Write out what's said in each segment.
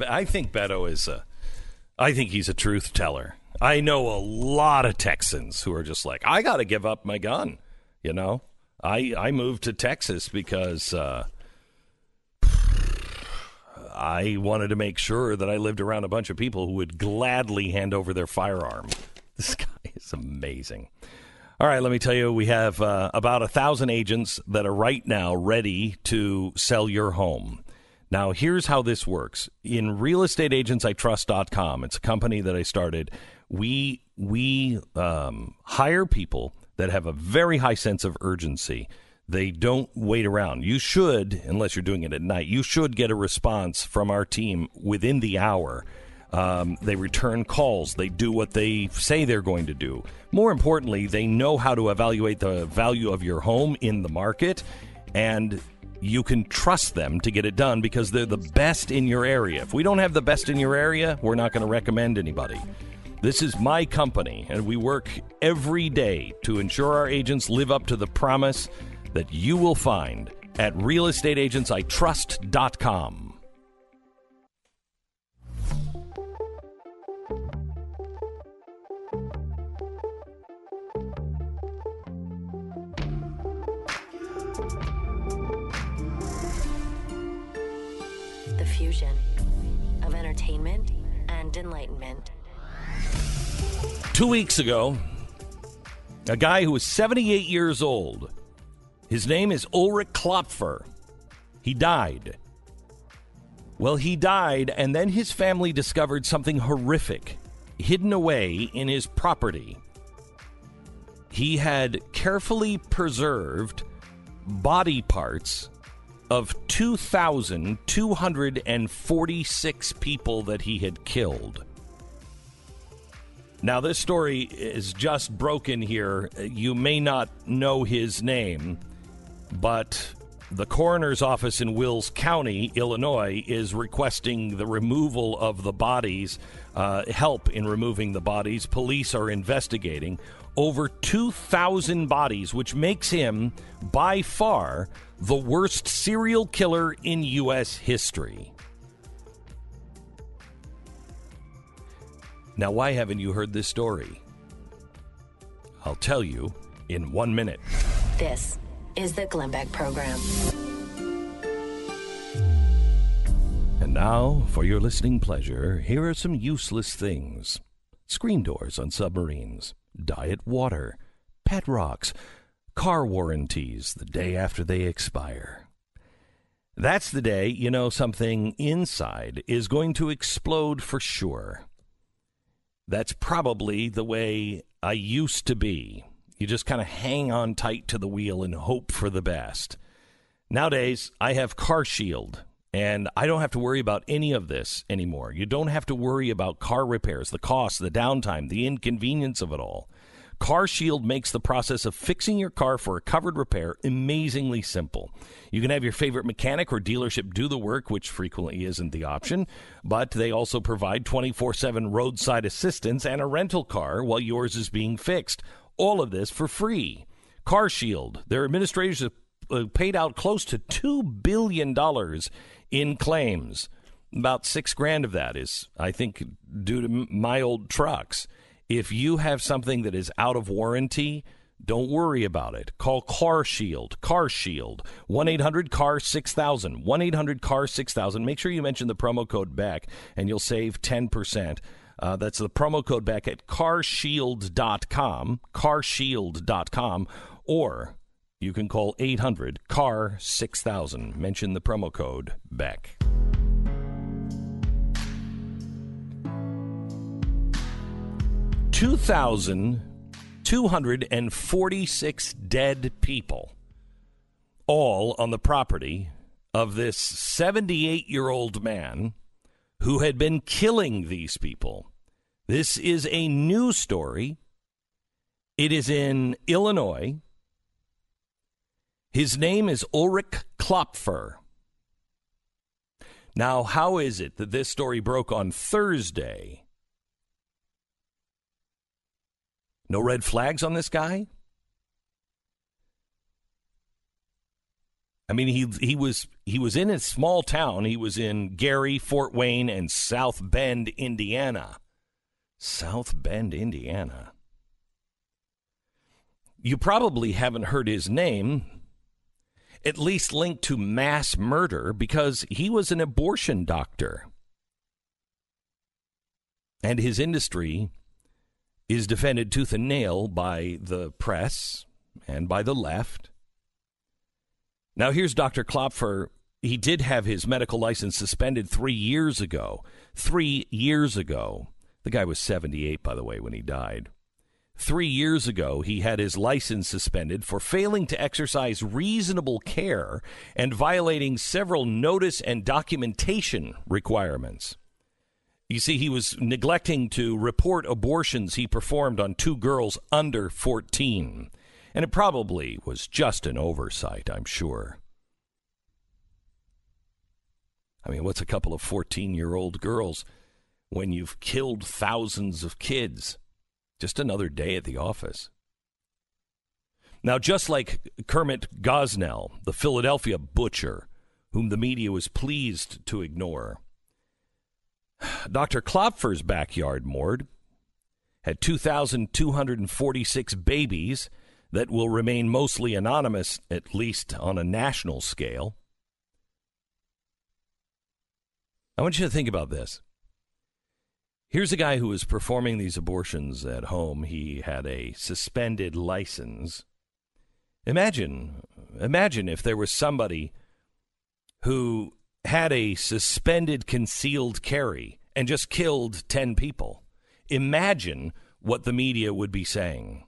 I think Beto is I think he's a truth teller. I know a lot of Texans who are just like, I got to give up my gun. You know, I moved to Texas because I wanted to make sure that I lived around a bunch of people who would gladly hand over their firearm. This guy is amazing. All right, let me tell you, we have about 1,000 agents that are right now ready to sell your home. Now, here's how this works. In realestateagentsitrust.com, it's a company that I started, we hire people that have a very high sense of urgency. They don't wait around. You should, unless you're doing it at night, you should get a response from our team within the hour. They return calls. They do what they say they're going to do. More importantly, they know how to evaluate the value of your home in the market, and you can trust them to get it done because they're the best in your area. If we don't have the best in your area, we're not going to recommend anybody. This is my company, and we work every day to ensure our agents live up to the promise that you will find at realestateagentsitrust.com. The fusion of entertainment and enlightenment. 2 weeks ago, a guy who was 78 years old, his name is Ulrich Klopfer. He died. Well, he died, and then his family discovered something horrific hidden away in his property. He had carefully preserved body parts of 2,246 people that he had killed. Now, this story is just broken here. You may not know his name, but the coroner's office in Wills County, Illinois, is requesting the removal of the bodies, help in removing the bodies. Police are investigating over 2,000 bodies, which makes him, by far, the worst serial killer in U.S. history. Now, why haven't you heard this story? I'll tell you in 1 minute. This is the Glenn Beck Program. And now, for your listening pleasure, here are some useless things. Screen doors on submarines, diet water, pet rocks, car warranties the day after they expire. That's the day you know something inside is going to explode for sure. That's probably the way I used to be. You just kind of hang on tight to the wheel and hope for the best. Nowadays, I have CarShield, and I don't have to worry about any of this anymore. You don't have to worry about car repairs, the cost, the downtime, the inconvenience of it all. CarShield makes the process of fixing your car for a covered repair amazingly simple. You can have your favorite mechanic or dealership do the work, which frequently isn't the option, but they also provide 24/7 roadside assistance and a rental car while yours is being fixed. All of this for free. CarShield, their administrators have paid out close to $2 billion in claims. About $6,000 of that is, I think, due to my old trucks. If you have something that is out of warranty, don't worry about it. Call CarShield. CarShield. 1-800-CAR-6000. 1-800-CAR-6000. Make sure you mention the promo code BECK, and you'll save 10%. That's the promo code BECK at carshield.com. Carshield.com. Or you can call 800-CAR-6000. Mention the promo code BECK. $2,246 dead people, all on the property of this 78-year-old man who had been killing these people. This is a new story. It is in Illinois. His name is Ulrich Klopfer. Now, how is it that this story broke on Thursday? No red flags on this guy? I mean, he was in a small town. He was in Gary, Fort Wayne, and South Bend, Indiana. South Bend, Indiana. You probably haven't heard his name, at least linked to mass murder, because he was an abortion doctor. And his industry is defended tooth and nail by the press and by the left. Now, here's Dr. Klopfer. He did have his medical license suspended 3 years ago. 3 years ago. The guy was 78, by the way, when he died. 3 years ago, he had his license suspended for failing to exercise reasonable care and violating several notice and documentation requirements. You see, he was neglecting to report abortions he performed on 2 girls under 14. And it probably was just an oversight, I'm sure. I mean, what's a couple of 14-year-old girls when you've killed thousands of kids? Just another day at the office. Now, just like Kermit Gosnell, the Philadelphia butcher, whom the media was pleased to ignore, Dr. Klopfer's backyard morgue had 2,246 babies that will remain mostly anonymous, at least on a national scale. I want you to think about this. Here's a guy who was performing these abortions at home. He had a suspended license. Imagine if there was somebody who had a suspended concealed carry and just killed 10 people. Imagine what the media would be saying.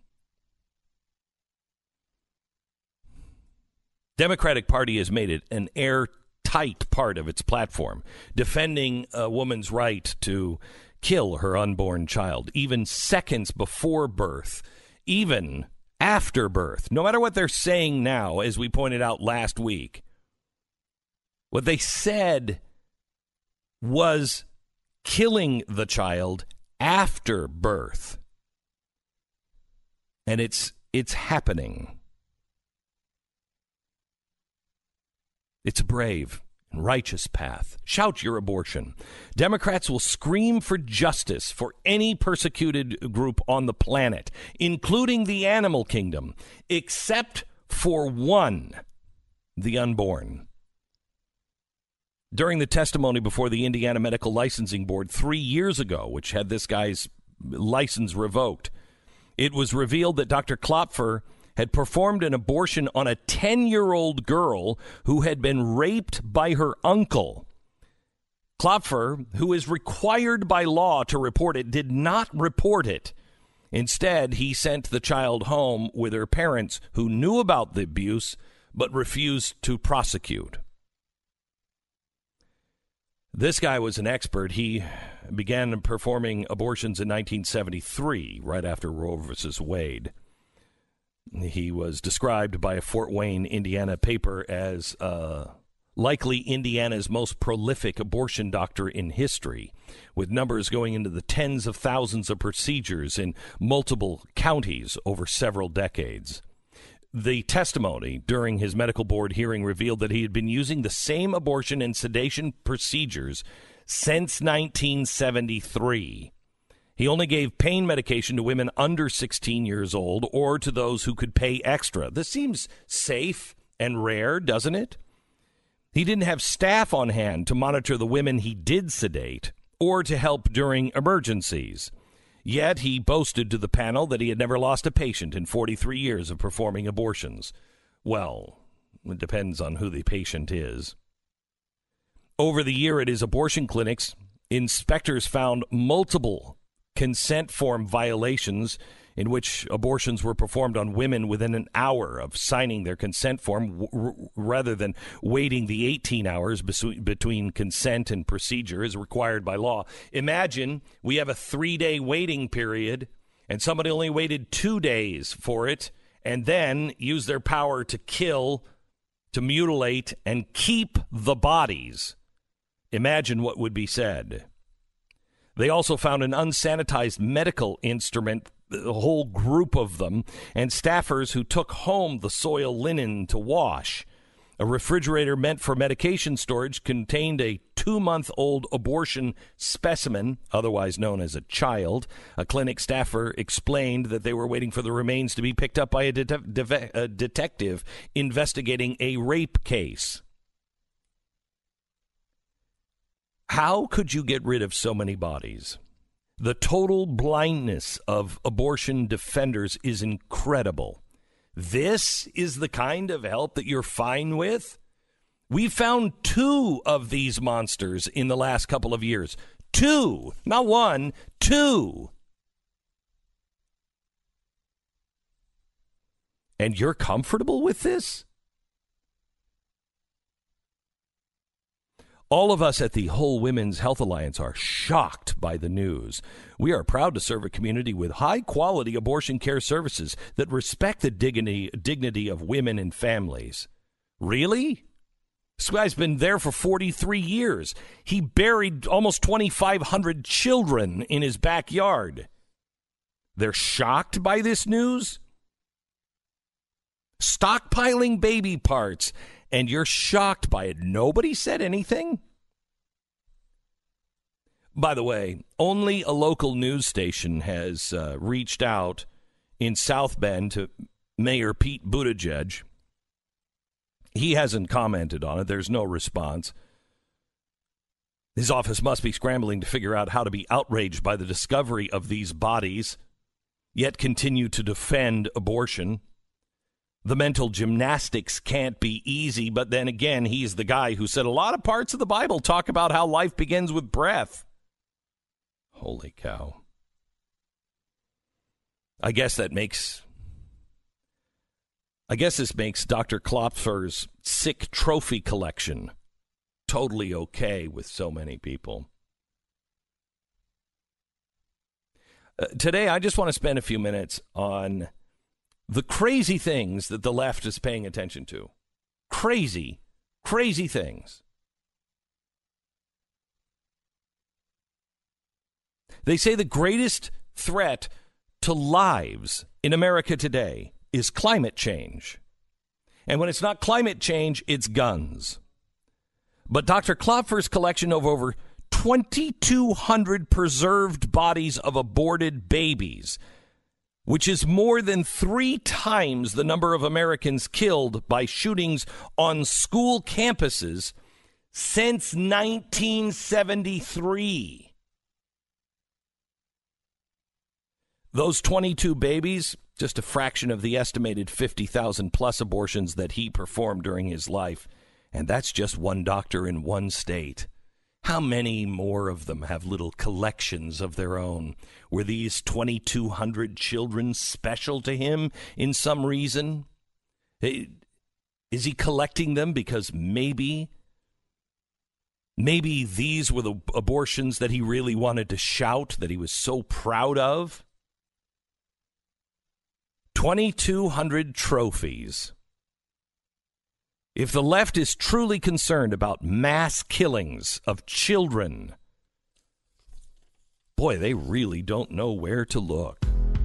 Democratic Party has made it an airtight part of its platform, defending a woman's right to kill her unborn child, even seconds before birth, even after birth. No matter what they're saying now, as we pointed out last week, what they said was killing the child after birth. And it's happening. It's a brave and righteous path. Shout your abortion. Democrats will scream for justice for any persecuted group on the planet, including the animal kingdom, except for one, the unborn. During the testimony before the Indiana Medical Licensing Board 3 years ago, which had this guy's license revoked, it was revealed that Dr. Klopfer had performed an abortion on a 10-year-old girl who had been raped by her uncle. Klopfer, who is required by law to report it, did not report it. Instead, he sent the child home with her parents, who knew about the abuse but refused to prosecute. This guy was an expert. He began performing abortions in 1973, right after Roe v. Wade. He was described by a Fort Wayne, Indiana paper as likely Indiana's most prolific abortion doctor in history, with numbers going into the tens of thousands of procedures in multiple counties over several decades. The testimony during his medical board hearing revealed that he had been using the same abortion and sedation procedures since 1973. He only gave pain medication to women under 16 years old or to those who could pay extra. This seems safe and rare, doesn't it? He didn't have staff on hand to monitor the women he did sedate or to help during emergencies. Yet he boasted to the panel that he had never lost a patient in 43 years of performing abortions. Well, it depends on who the patient is. Over the year at his abortion clinics, inspectors found multiple consent form violations in which abortions were performed on women within an hour of signing their consent form rather than waiting the 18 hours between consent and procedure as required by law. Imagine we have a 3-day waiting period and somebody only waited 2 days for it and then used their power to kill, to mutilate, and keep the bodies. Imagine what would be said. They also found an unsanitized medical instrument, a whole group of them, and staffers who took home the soiled linen to wash. A refrigerator meant for medication storage contained a 2-month-old abortion specimen, otherwise known as a child. A clinic staffer explained that they were waiting for the remains to be picked up by a detective investigating a rape case. How could you get rid of so many bodies? The total blindness of abortion defenders is incredible. This is the kind of help that you're fine with? We found 2 of these monsters in the last couple of years. 2, not 1, 2. And you're comfortable with this? All of us at the Whole Women's Health Alliance are shocked by the news. We are proud to serve a community with high-quality abortion care services that respect the dignity of women and families. Really? This guy's been there for 43 years. He buried almost 2,500 children in his backyard. They're shocked by this news? Stockpiling baby parts, and you're shocked by it. Nobody said anything? By the way, only a local news station has reached out in South Bend to Mayor Pete Buttigieg. He hasn't commented on it. There's no response. His office must be scrambling to figure out how to be outraged by the discovery of these bodies, yet continue to defend abortion. The mental gymnastics can't be easy, but then again, he's the guy who said a lot of parts of the Bible talk about how life begins with breath. Holy cow. I guess this makes Dr. Klopfer's sick trophy collection totally okay with so many people. Today, I just want to spend a few minutes on the crazy things that the left is paying attention to. Crazy, crazy things. They say the greatest threat to lives in America today is climate change. And when it's not climate change, it's guns. But Dr. Klopfer's collection of over 2,200 preserved bodies of aborted babies, which is more than 3 times the number of Americans killed by shootings on school campuses since 1973. Those 22 babies, just a fraction of the estimated 50,000 plus abortions that he performed during his life. And that's just one doctor in one state. How many more of them have little collections of their own? Were these 2,200 children special to him in some reason? Is he collecting them because maybe these were the abortions that he really wanted to shout, that he was so proud of? 2,200 trophies. If the left is truly concerned about mass killings of children, boy, they really don't know where to look.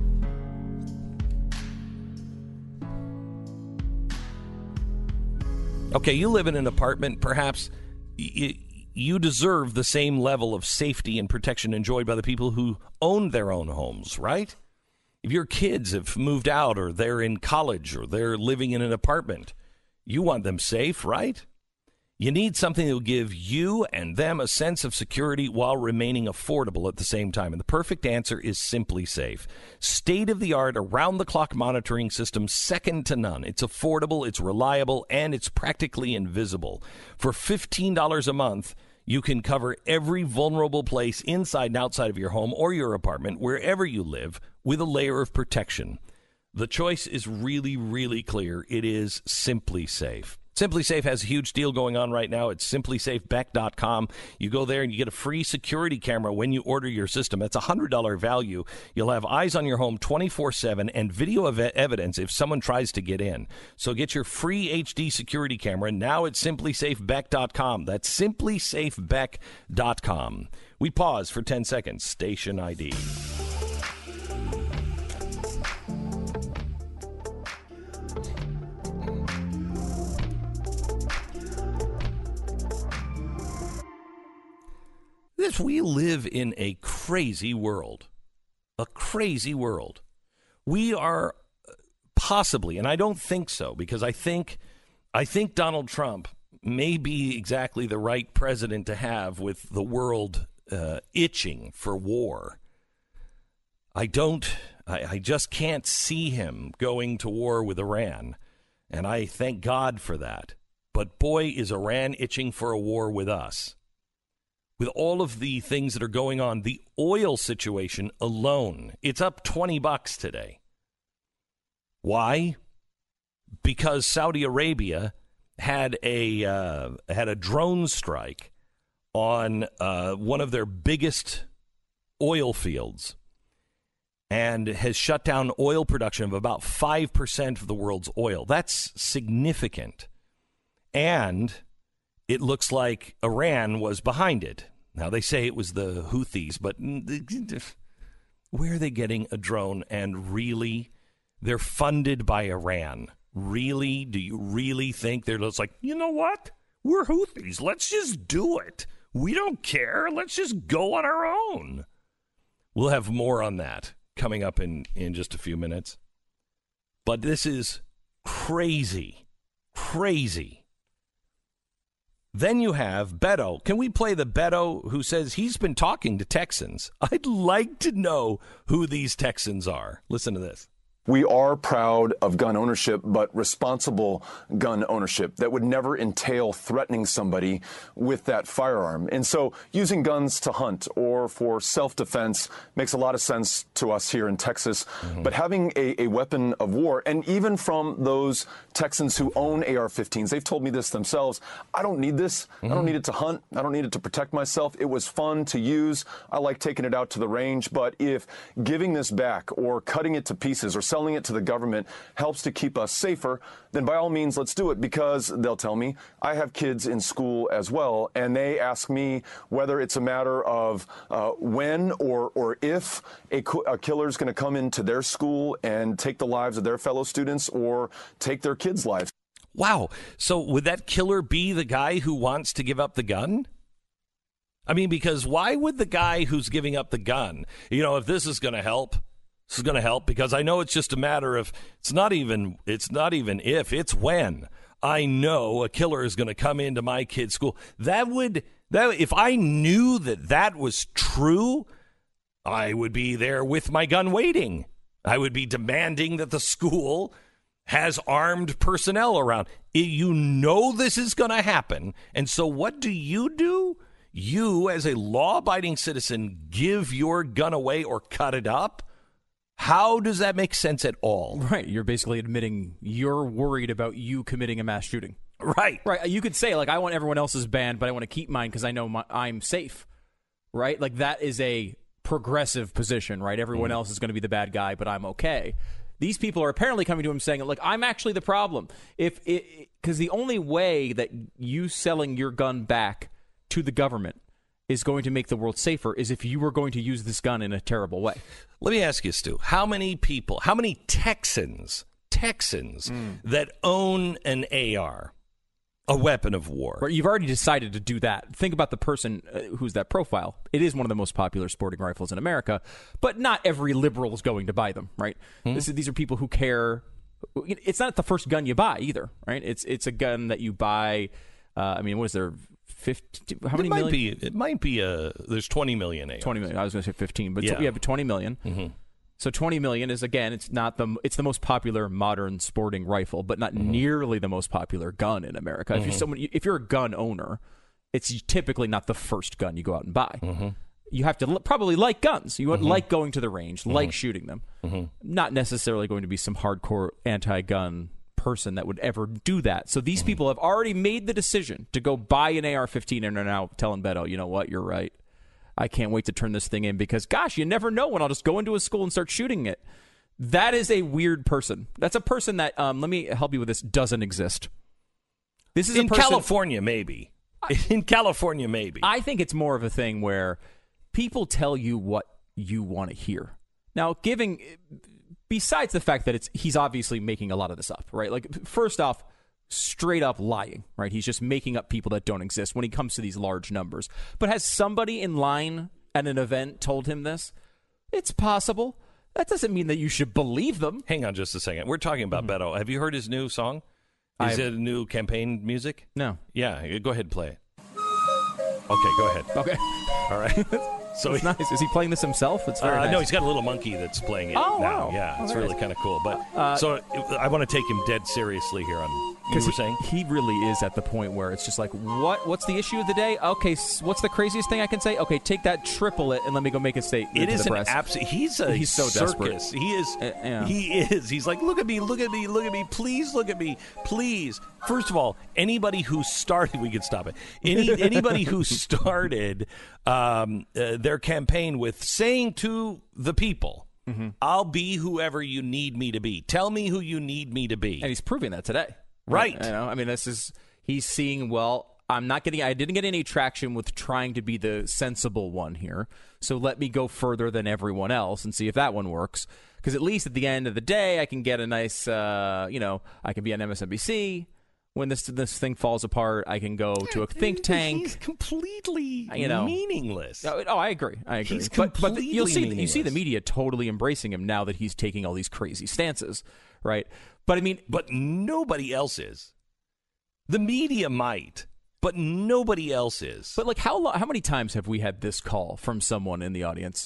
Okay, you live in an apartment, perhaps you deserve the same level of safety and protection enjoyed by the people who own their own homes, right? If your kids have moved out or they're in college or they're living in an apartment, you want them safe, right? You need something that will give you and them a sense of security while remaining affordable at the same time. And the perfect answer is Simply Safe. State-of-the-art, around-the-clock monitoring system, second to none. It's affordable, it's reliable, and it's practically invisible. For $15 a month, you can cover every vulnerable place inside and outside of your home or your apartment, wherever you live, with a layer of protection. The choice is really, really clear. It is Simply Safe. Simply Safe has a huge deal going on right now. It's simplysafebeck.com. You go there and you get a free security camera when you order your system. That's a $100 value. You'll have eyes on your home 24/7 and video evidence if someone tries to get in. So get your free HD security camera now at simplysafebeck.com. That's simplysafebeck.com. We pause for 10 seconds. Station ID. We live in a crazy world. A crazy world. We are possibly, and I don't think so, because I think Donald Trump may be exactly the right president to have with the world itching for war. I just can't see him going to war with Iran, and I thank God for that. But boy, is Iran itching for a war with us. With all of the things that are going on, the oil situation alone, it's up $20 today. Why? Because Saudi Arabia had a drone strike on one of their biggest oil fields and has shut down oil production of about 5% of the world's oil. That's significant. And it looks like Iran was behind it. Now, they say it was the Houthis, but where are they getting a drone? And really, they're funded by Iran. Really? Do you really think they're just like, you know what? We're Houthis. Let's just do it. We don't care. Let's just go on our own. We'll have more on that coming up in just a few minutes. But this is crazy. Crazy. Then you have Beto. Can we play the Beto who says he's been talking to Texans? I'd like to know who these Texans are. Listen to this. We are proud of gun ownership, but responsible gun ownership that would never entail threatening somebody with that firearm. And so using guns to hunt or for self-defense makes a lot of sense to us here in Texas. Mm-hmm. But having a weapon of war, and even from those Texans who own AR-15s, they've told me this themselves, I don't need this. Mm-hmm. I don't need it to hunt. I don't need it to protect myself. It was fun to use. I like taking it out to the range. But if giving this back or cutting it to pieces or selling it to the government helps to keep us safer, then by all means, let's do it, because they'll tell me I have kids in school as well, and they ask me whether it's a matter of when or if a killer is going to come into their school and take the lives of their fellow students or take their kids' lives. Wow. So would that killer be the guy who wants to give up the gun? I mean, because why would the guy who's giving up the gun, if this is going to help, this is going to help, because I know it's just a matter of, it's not even if, it's when. I know a killer is going to come into my kid's school. If I knew that was true, I would be there with my gun waiting. I would be demanding that the school has armed personnel around. You know this is going to happen. And so what do? You, as a law-abiding citizen, give your gun away or cut it up? How does that make sense at all? Right. You're basically admitting you're worried about you committing a mass shooting. Right. Right. You could say, I want everyone else's banned, but I want to keep mine because I know I'm safe. Right? That is a progressive position, right? Everyone else is going to be the bad guy, but I'm okay. These people are apparently coming to him saying, look, I'm actually the problem. Because the only way that you selling your gun back to the government is going to make the world safer is if you were going to use this gun in a terrible way. Let me ask you, Stu, how many Texans that own an AR, a weapon of war? Right, you've already decided to do that. Think about the person who's that profile. It is one of the most popular sporting rifles in America, but not every liberal is going to buy them, right? These are people who care. It's not the first gun you buy either, right? It's a gun that you buy. What is there? 50, how many million? It might be there's 20 million ARs. 20 million. I was going to say 15, but yeah. 20 million. Mm-hmm. So 20 million is, again, it's the most popular modern sporting rifle, but not nearly the most popular gun in America. If you're a gun owner, it's typically not the first gun you go out and buy. You have to probably like guns. You like going to the range, like shooting them. Not necessarily going to be some hardcore anti-gun person that would ever do that. So these people have already made the decision to go buy an AR-15 and are now telling Beto, you know what, you're right. I can't wait to turn this thing in because, gosh, you never know when I'll just go into a school and start shooting it. That is a weird person. That's a person that, let me help you with this, doesn't exist. This is in California, maybe. In California, maybe. I think it's more of a thing where people tell you what you want to hear. Now, besides the fact that he's obviously making a lot of this up, right? First off, straight up lying, right? He's just making up people that don't exist when he comes to these large numbers. But has somebody in line at an event told him this? It's possible. That doesn't mean that you should believe them. Hang on just a second. We're talking about Beto. Have you heard his new song? Is it a new campaign music? No. Yeah, go ahead and play it. Okay, go ahead. Okay. All right. So it's nice. Is he playing this himself? It's very nice. No, he's got a little monkey that's playing it now. Wow. Yeah, it's really kind of cool. But so I want to take him dead seriously here on you were saying? He really is at the point where it's just like, what's the issue of the day? Okay, what's the craziest thing I can say? Okay, take that, triple it, and let me go make a statement. It is an absolute. He's so circus. Desperate. He is. He is. He's like, look at me, look at me, look at me, please look at me, please. First of all, anybody who started, we could stop it. Anybody who started their campaign with saying to the people, I'll be whoever you need me to be. Tell me who you need me to be. And he's proving that today. Right. You know, I mean, he's seeing, well, I didn't get any traction with trying to be the sensible one here. So let me go further than everyone else and see if that one works. Because at least at the end of the day, I can get a nice, I can be on MSNBC. When this thing falls apart, I can go to a think tank. He's completely meaningless. Oh, I agree. He's but completely you meaningless. see the media totally embracing him now that he's taking all these crazy stances, right? But I mean, but nobody else is. The media might, but nobody else is. But like, how many times have we had this call from someone in the audience?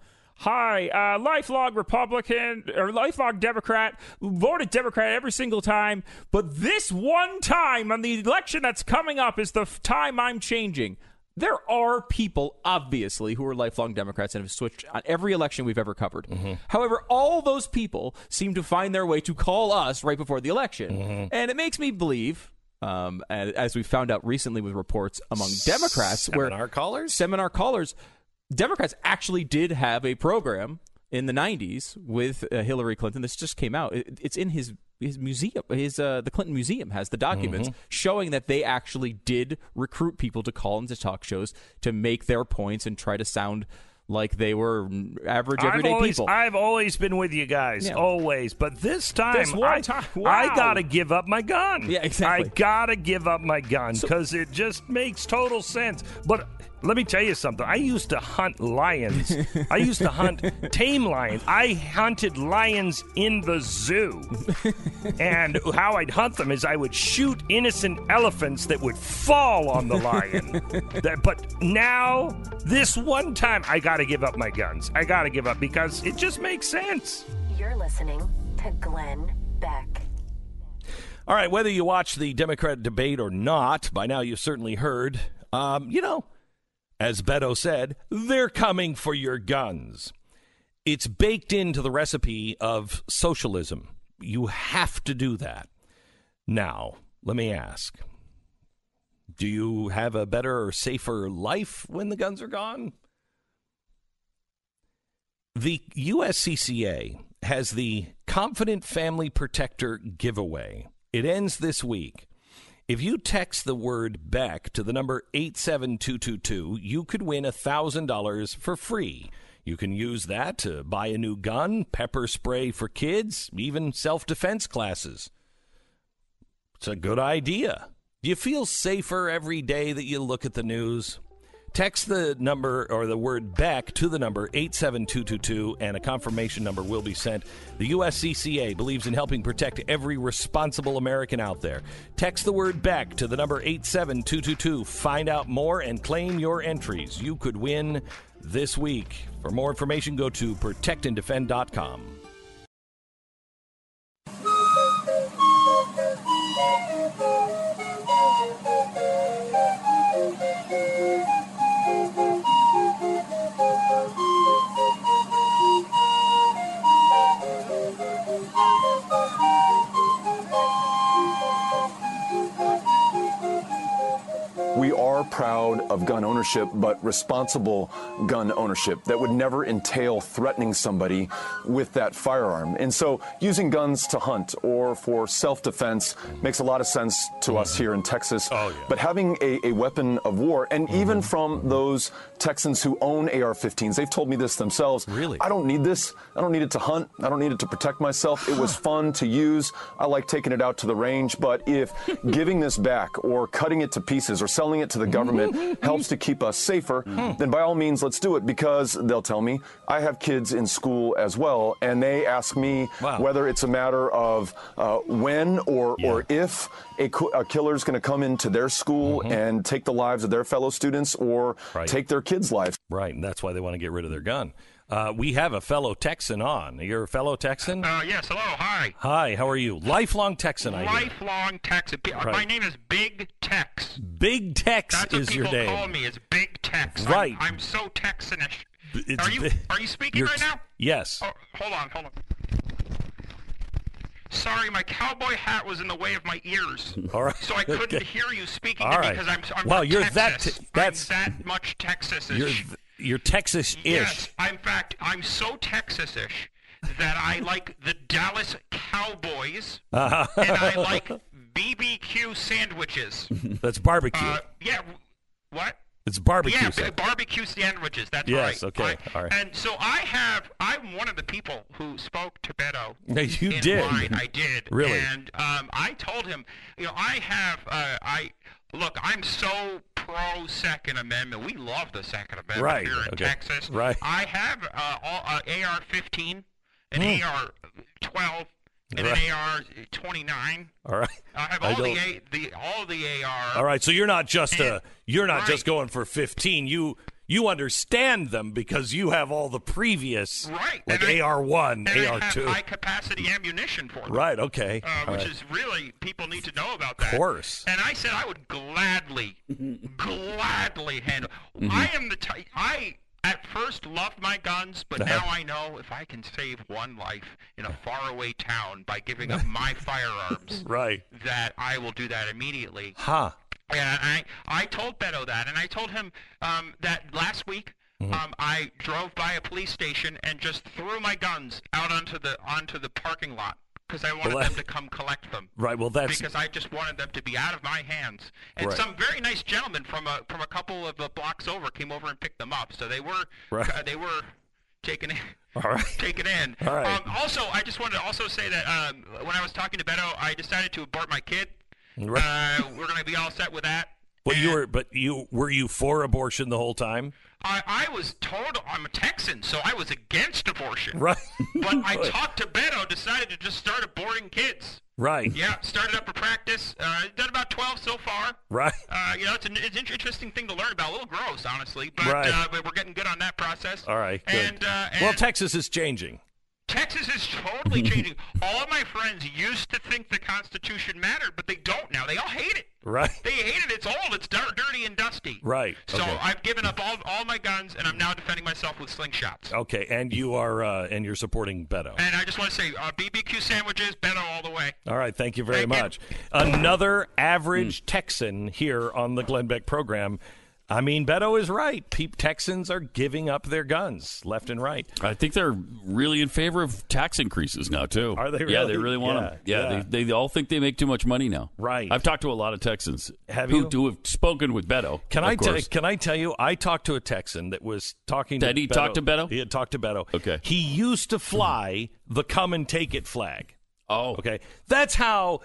Hi, lifelong Republican or lifelong Democrat, voted Democrat every single time, but this one time on the election that's coming up is the time I'm changing. There are people, obviously, who are lifelong Democrats and have switched on every election we've ever covered. However, all those people seem to find their way to call us right before the election. And it makes me believe, as we found out recently with reports among Democrats, seminar callers, Democrats actually did have a program in the 90s with Hillary Clinton. This just came out. It's in his museum. The Clinton Museum has the documents showing that they actually did recruit people to call into talk shows to make their points and try to sound like they were average, everyday people. I've always been with you guys, always. But this time, Wow. I got to give up my gun. Yeah, exactly. I got to give up my gun because it just makes total sense. But let me tell you something. I used to hunt lions. I used to hunt tame lions. I hunted lions in the zoo. And how I'd hunt them is I would shoot innocent elephants that would fall on the lion. But now, this one time, I got to give up my guns. I got to give up because it just makes sense. You're listening to Glenn Beck. All right, whether you watch the Democrat debate or not, by now you've certainly heard, as Beto said, they're coming for your guns. It's baked into the recipe of socialism. You have to do that. Now, let me ask, do you have a better or safer life when the guns are gone? The USCCA has the Confident Family Protector giveaway. It ends this week. If you text the word Beck to the number 87222, you could win $1,000 for free. You can use that to buy a new gun, pepper spray for kids, even self-defense classes. It's a good idea. Do you feel safer every day that you look at the news? Text the number or the word Beck to the number 87222 and a confirmation number will be sent. The USCCA believes in helping protect every responsible American out there. Text the word Beck to the number 87222. Find out more and claim your entries. You could win this week. For more information, go to protectanddefend.com. We are proud proud of gun ownership, but responsible gun ownership that would never entail threatening somebody with that firearm. And so using guns to hunt or for self-defense makes a lot of sense to us here in Texas. Oh, yeah. But having a weapon of war, and even from those Texans who own AR-15s, they've told me this themselves. Really? I don't need this. I don't need it to hunt. I don't need it to protect myself. It was fun to use. I like taking it out to the range. But if giving this back or cutting it to pieces or selling it to the government helps to keep us safer, then by all means, let's do it, because they'll tell me I have kids in school as well, and they ask me whether it's a matter of when or if a killer's going to come into their school and take the lives of their fellow students or take their kids' lives. Right, and that's why they want to get rid of their gun. We have a fellow Texan on. You're a fellow Texan? Yes, hello, hi. Hi, how are you? Lifelong Texan, I hear. Lifelong Texan. My name is Big Tex. Big Tex is your name. That's what people call me, is Big Tex. Right. I'm so Texanish. Are you speaking right now? Yes. Oh, hold on. Sorry, my cowboy hat was in the way of my ears. All right. So I couldn't hear you speaking All to me right. because I'm Well, from you're Texas. that's I'm that much Texas-ish. You're Texas-ish. Yes, in fact, I'm so Texas-ish that I like the Dallas Cowboys and I like BBQ sandwiches. That's barbecue. What? It's barbecue. Yeah, barbecue sandwiches. That's yes, right. Yes, okay. All right. And so I'm one of the people who spoke to Beto. You did. I did. Really? And I told him, look, I'm so pro Second Amendment. We love the Second Amendment here in Texas. Right. I have AR-15, an AR-12, and an AR-29. All right. I have all the AR. All right. So you're not just just going for 15. You understand them because you have all the previous, like AR-1, AR-2. I have high-capacity ammunition for them. Right, okay. Which is really, people need to know about that. Of course. And I said I would gladly handle. I am the type, I at first loved my guns, but now I know if I can save one life in a faraway town by giving up my firearms, that I will do that immediately. And I told Beto that, and I told him that last week I drove by a police station and just threw my guns out onto the parking lot because I wanted them to come collect them. Right. Well, that's because I just wanted them to be out of my hands. And some very nice gentleman from a couple of blocks over came over and picked them up. So they were taken in. All right. Taken in. All right. Also, I just wanted to also say that when I was talking to Beto, I decided to abort my kid. Right. We're going to be all set with that. Well, were you for abortion the whole time? I was told I'm a Texan, so I was against abortion. Right. But I talked to Beto, decided to just start aborting kids. Right. Yeah, started up a practice. Done about 12 so far. Right. It's an interesting thing to learn about. A little gross, honestly, but but we're getting good on that process. All right. Good. And Texas is changing. Texas is totally changing. All of my friends used to think the Constitution mattered, but they don't now. They all hate it. Right. They hate it. It's old. It's dirty and dusty. Right. So I've given up all my guns, and I'm now defending myself with slingshots. Okay, and you are and you're supporting Beto. And I just want to say, BBQ sandwiches, Beto all the way. All right, thank you very much. Another average Texan here on the Glenn Beck program. I mean, Beto is right. Texans are giving up their guns left and right. I think they're really in favor of tax increases now, too. Are they really? Yeah, they really want them. Yeah. They all think they make too much money now. Right. I've talked to a lot of Texans who have spoken with Beto. Can I tell you, I talked to a Texan that was talking to Beto. Did he talk to Beto? He had talked to Beto. Okay. He used to fly the come and take it flag. Oh. Okay. That's how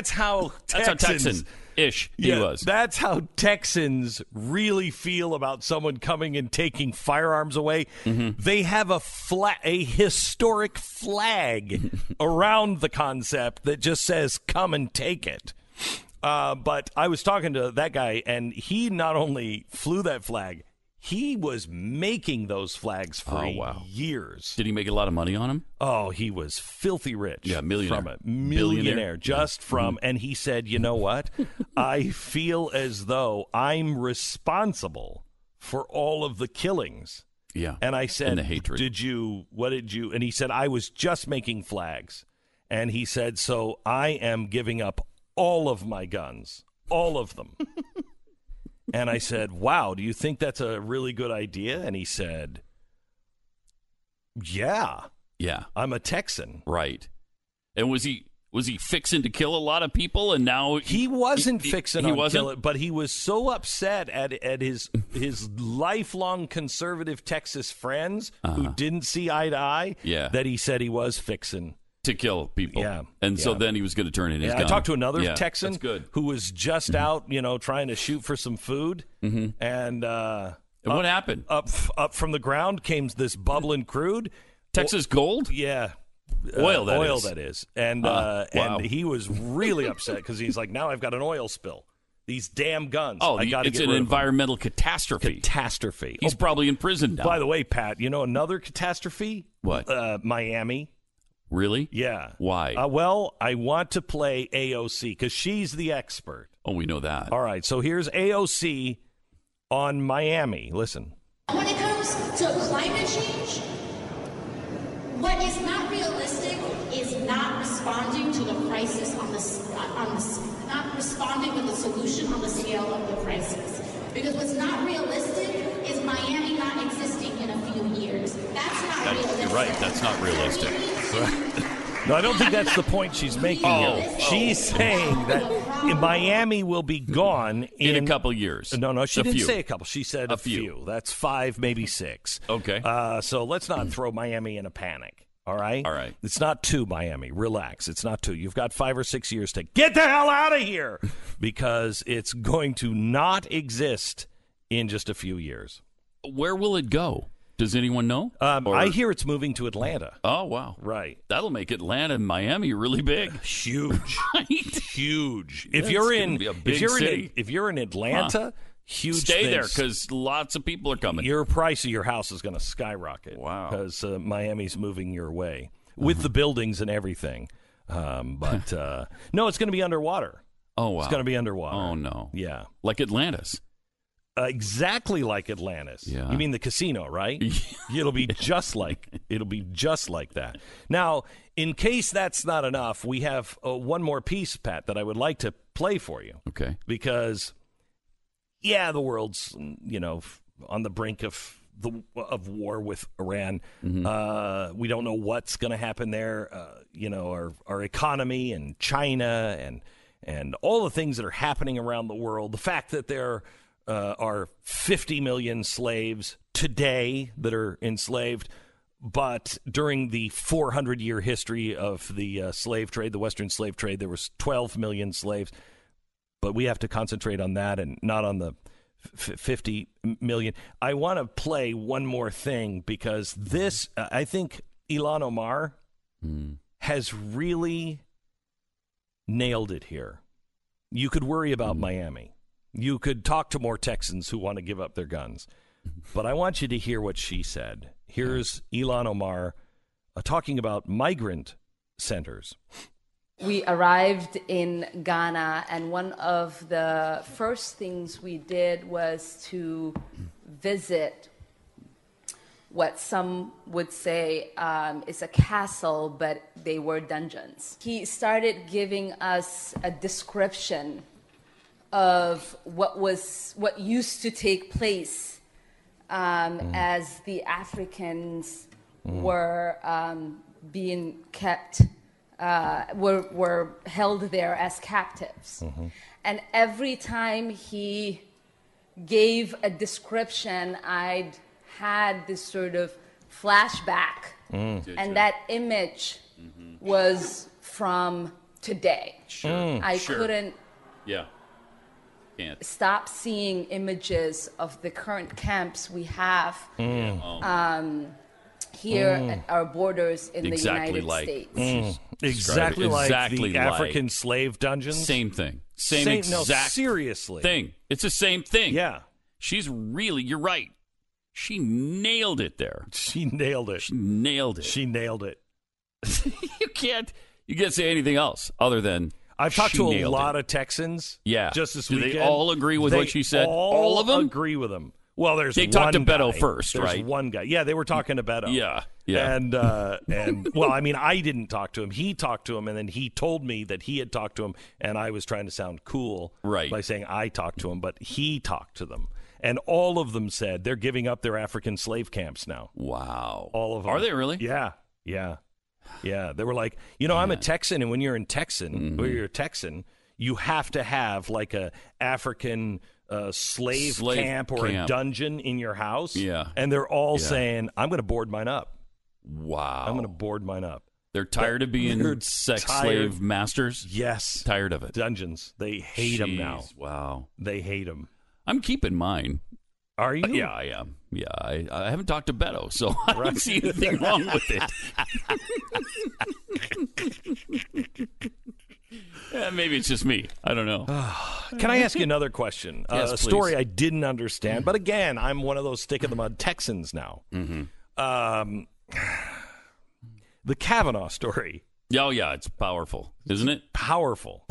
Texans... Texan-ish he was. That's how Texans really feel about someone coming and taking firearms away. Mm-hmm. They have a historic flag around the concept that just says, come and take it. But I was talking to that guy, and he not only flew that flag, he was making those flags for years. Did he make a lot of money on them? Oh, he was filthy rich. Yeah, millionaire. From it. Millionaire. Just from, and he said, you know what? I feel as though I'm responsible for all of the killings. Yeah. And I said, and the hatred. What did you? And he said, I was just making flags. And he said, so I am giving up all of my guns, all of them. And I said, wow, do you think that's a really good idea? And he said, yeah. Yeah. I'm a Texan. Right. And was he fixing to kill a lot of people? And now he wasn't fixing to wasn't? kill it, but he was so upset at his lifelong conservative Texas friends who didn't see eye to eye that he said he was fixing to kill people. Yeah. And so then he was going to turn in his gun. I talked to another Texan good. who was just out, trying to shoot for some food. And what happened? Up from the ground came this bubbling crude. Texas gold? Yeah. Oil, that is. And wow. and he was really upset because he's like, now I've got an oil spill. These damn guns. Oh, I gotta it's get an rid of environmental catastrophe. Catastrophe. He's probably in prison now. By the way, Pat, another catastrophe? What? Miami. Really? Yeah. Why? Well, I want to play AOC because she's the expert. Oh, we know that. All right, so here's AOC on Miami. Listen. When it comes to climate change, what is not realistic is not responding to the crisis not responding with a solution on the scale of the crisis. Because what's not realistic is Miami not existing in a few years. That's not realistic. You're right. That's not realistic. No, I don't think that's the point she's making here. She's saying that Miami will be gone in a couple years. No, she didn't few. say a couple. She said a few. That's 5, maybe 6. Okay. So let's not throw Miami in a panic. All right? All right. It's not 2, Miami. Relax. It's not 2. You've got 5 or 6 years to get the hell out of here because it's going to not exist in just a few years. Where will it go? Does anyone know? I hear it's moving to Atlanta. Oh, wow. Right. That'll make Atlanta and Miami really big. Huge. Right? Huge. If you're in Atlanta, huge. Stay there because lots of people are coming. Your price of your house is going to skyrocket. Wow. Because Miami's moving your way with the buildings and everything. But no, it's going to be underwater. Oh, wow. It's going to be underwater. Oh, no. Yeah. Like Atlantis. Exactly like Atlantis. Yeah. You mean the casino, right? It'll be just like that. Now, in case that's not enough, we have one more piece, Pat, that I would like to play for you. Okay. Because the world's on the brink of war with Iran. We don't know what's going to happen there. Our economy and China and all the things that are happening around the world. The fact that there are 50 million slaves today that are enslaved, but during the 400-year history of the slave trade, the Western slave trade, there was 12 million slaves. But we have to concentrate on that and not on the 50 million. I want to play one more thing because this, I think Ilhan Omar has really nailed it here. You could worry about Miami. You could talk to more Texans who want to give up their guns. But I want you to hear what she said. Here's Ilhan Omar talking about migrant centers. We arrived in Ghana, and one of the first things we did was to visit what some would say is a castle, but they were dungeons. He started giving us a description of what used to take place as the Africans were being kept, were held there as captives. And every time he gave a description, I'd had this sort of flashback. And that image was from today. I couldn't stop seeing images of the current camps we have here at our borders in the United States. Exactly like the African slave dungeons? Same thing. Same exact seriously. thing. It's the same thing. Yeah. She's really, you're right. She nailed it there. She nailed it. You can't say anything else other than I've talked to a lot of Texans just this weekend. Do they all agree with what she said? All of them? agree with them. Well, they talked to Beto first, there's right? one guy. Yeah, they were talking to Beto. Yeah. Yeah. And well, I mean, I didn't talk to him. He talked to him, and then he told me that he had talked to him, and I was trying to sound cool by saying I talked to him, but he talked to them. And all of them said they're giving up their African slave camps now. Wow. All of them. Are they really? Yeah. They were like, I'm a Texan, and when you're a Texan, you have to have like a African slave camp or a dungeon in your house. Yeah. And they're all saying, I'm going to board mine up. Wow. I'm going to board mine up. They're tired of being slave masters? Yes. Tired of it. Dungeons. They hate them now. Wow. They hate them. I'm keeping mine. Are you? Yeah, I am. Yeah, I haven't talked to Beto, so I don't see anything wrong with it. Yeah, maybe it's just me. I don't know. Can I ask you another question? Yes, a story I didn't understand, but again, I'm one of those stick-in-the-mud Texans now. Mm-hmm. The Kavanaugh story. Oh, yeah, it's powerful, isn't it? Powerful.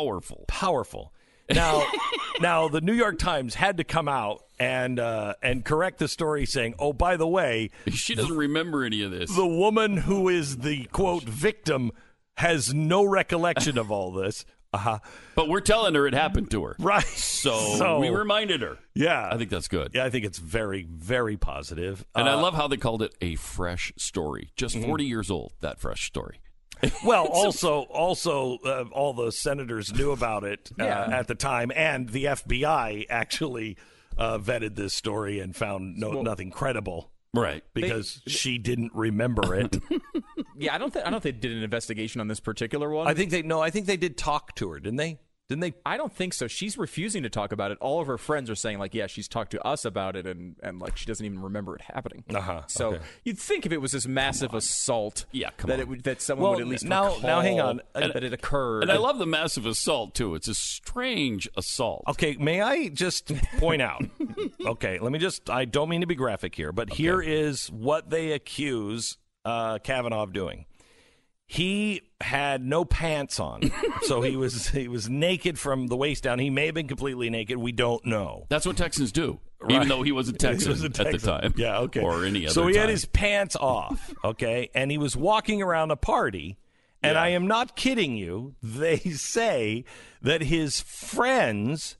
Now, the New York Times had to come out and correct the story, saying, "Oh, by the way, she doesn't remember any of this. The woman who is the quote victim has no recollection of all this." But we're telling her it happened to her, right? So we reminded her. Yeah, I think that's good. Yeah, I think it's very, very positive. And I love how they called it a fresh story. Just 40 years old. That fresh story. Well, also, all the senators knew about it at the time, and the FBI actually vetted this story and found nothing credible, right? Because she didn't remember it. Yeah, I don't think they did an investigation on this particular one. I think they did talk to her, didn't they? Didn't they? I don't think so. She's refusing to talk about it. All of her friends are saying, like, yeah, she's talked to us about it, and like she doesn't even remember it happening. So you'd think if it was this massive assault, that someone would at least recall now hang on that it occurred. And I love the massive assault too. It's a strange assault. Okay, may I just point out? Okay, I don't mean to be graphic here, but here is what they accuse Kavanaugh of doing. He had no pants on, so he was naked from the waist down. He may have been completely naked. We don't know. That's what Texans do, even though he was a Texan at the time. Yeah, okay. Or any other So he time. had his pants off, okay, and he was walking around a party, and I am not kidding you. They say that his friends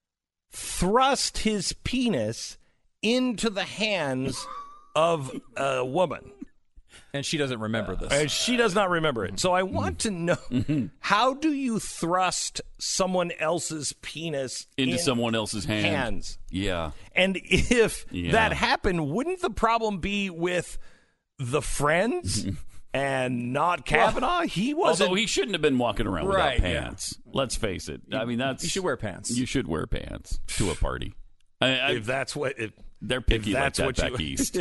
thrust his penis into the hands of a woman. And she doesn't remember this. And she does not remember it. So I want to know, how do you thrust someone else's penis into someone else's hands? Yeah. And if that happened, wouldn't the problem be with the friends and not Kavanaugh? He wasn't. Although he shouldn't have been walking around without pants. Yeah. Let's face it. I mean, you should wear pants. You should wear pants to a party. If that's what... They're picky like that back east.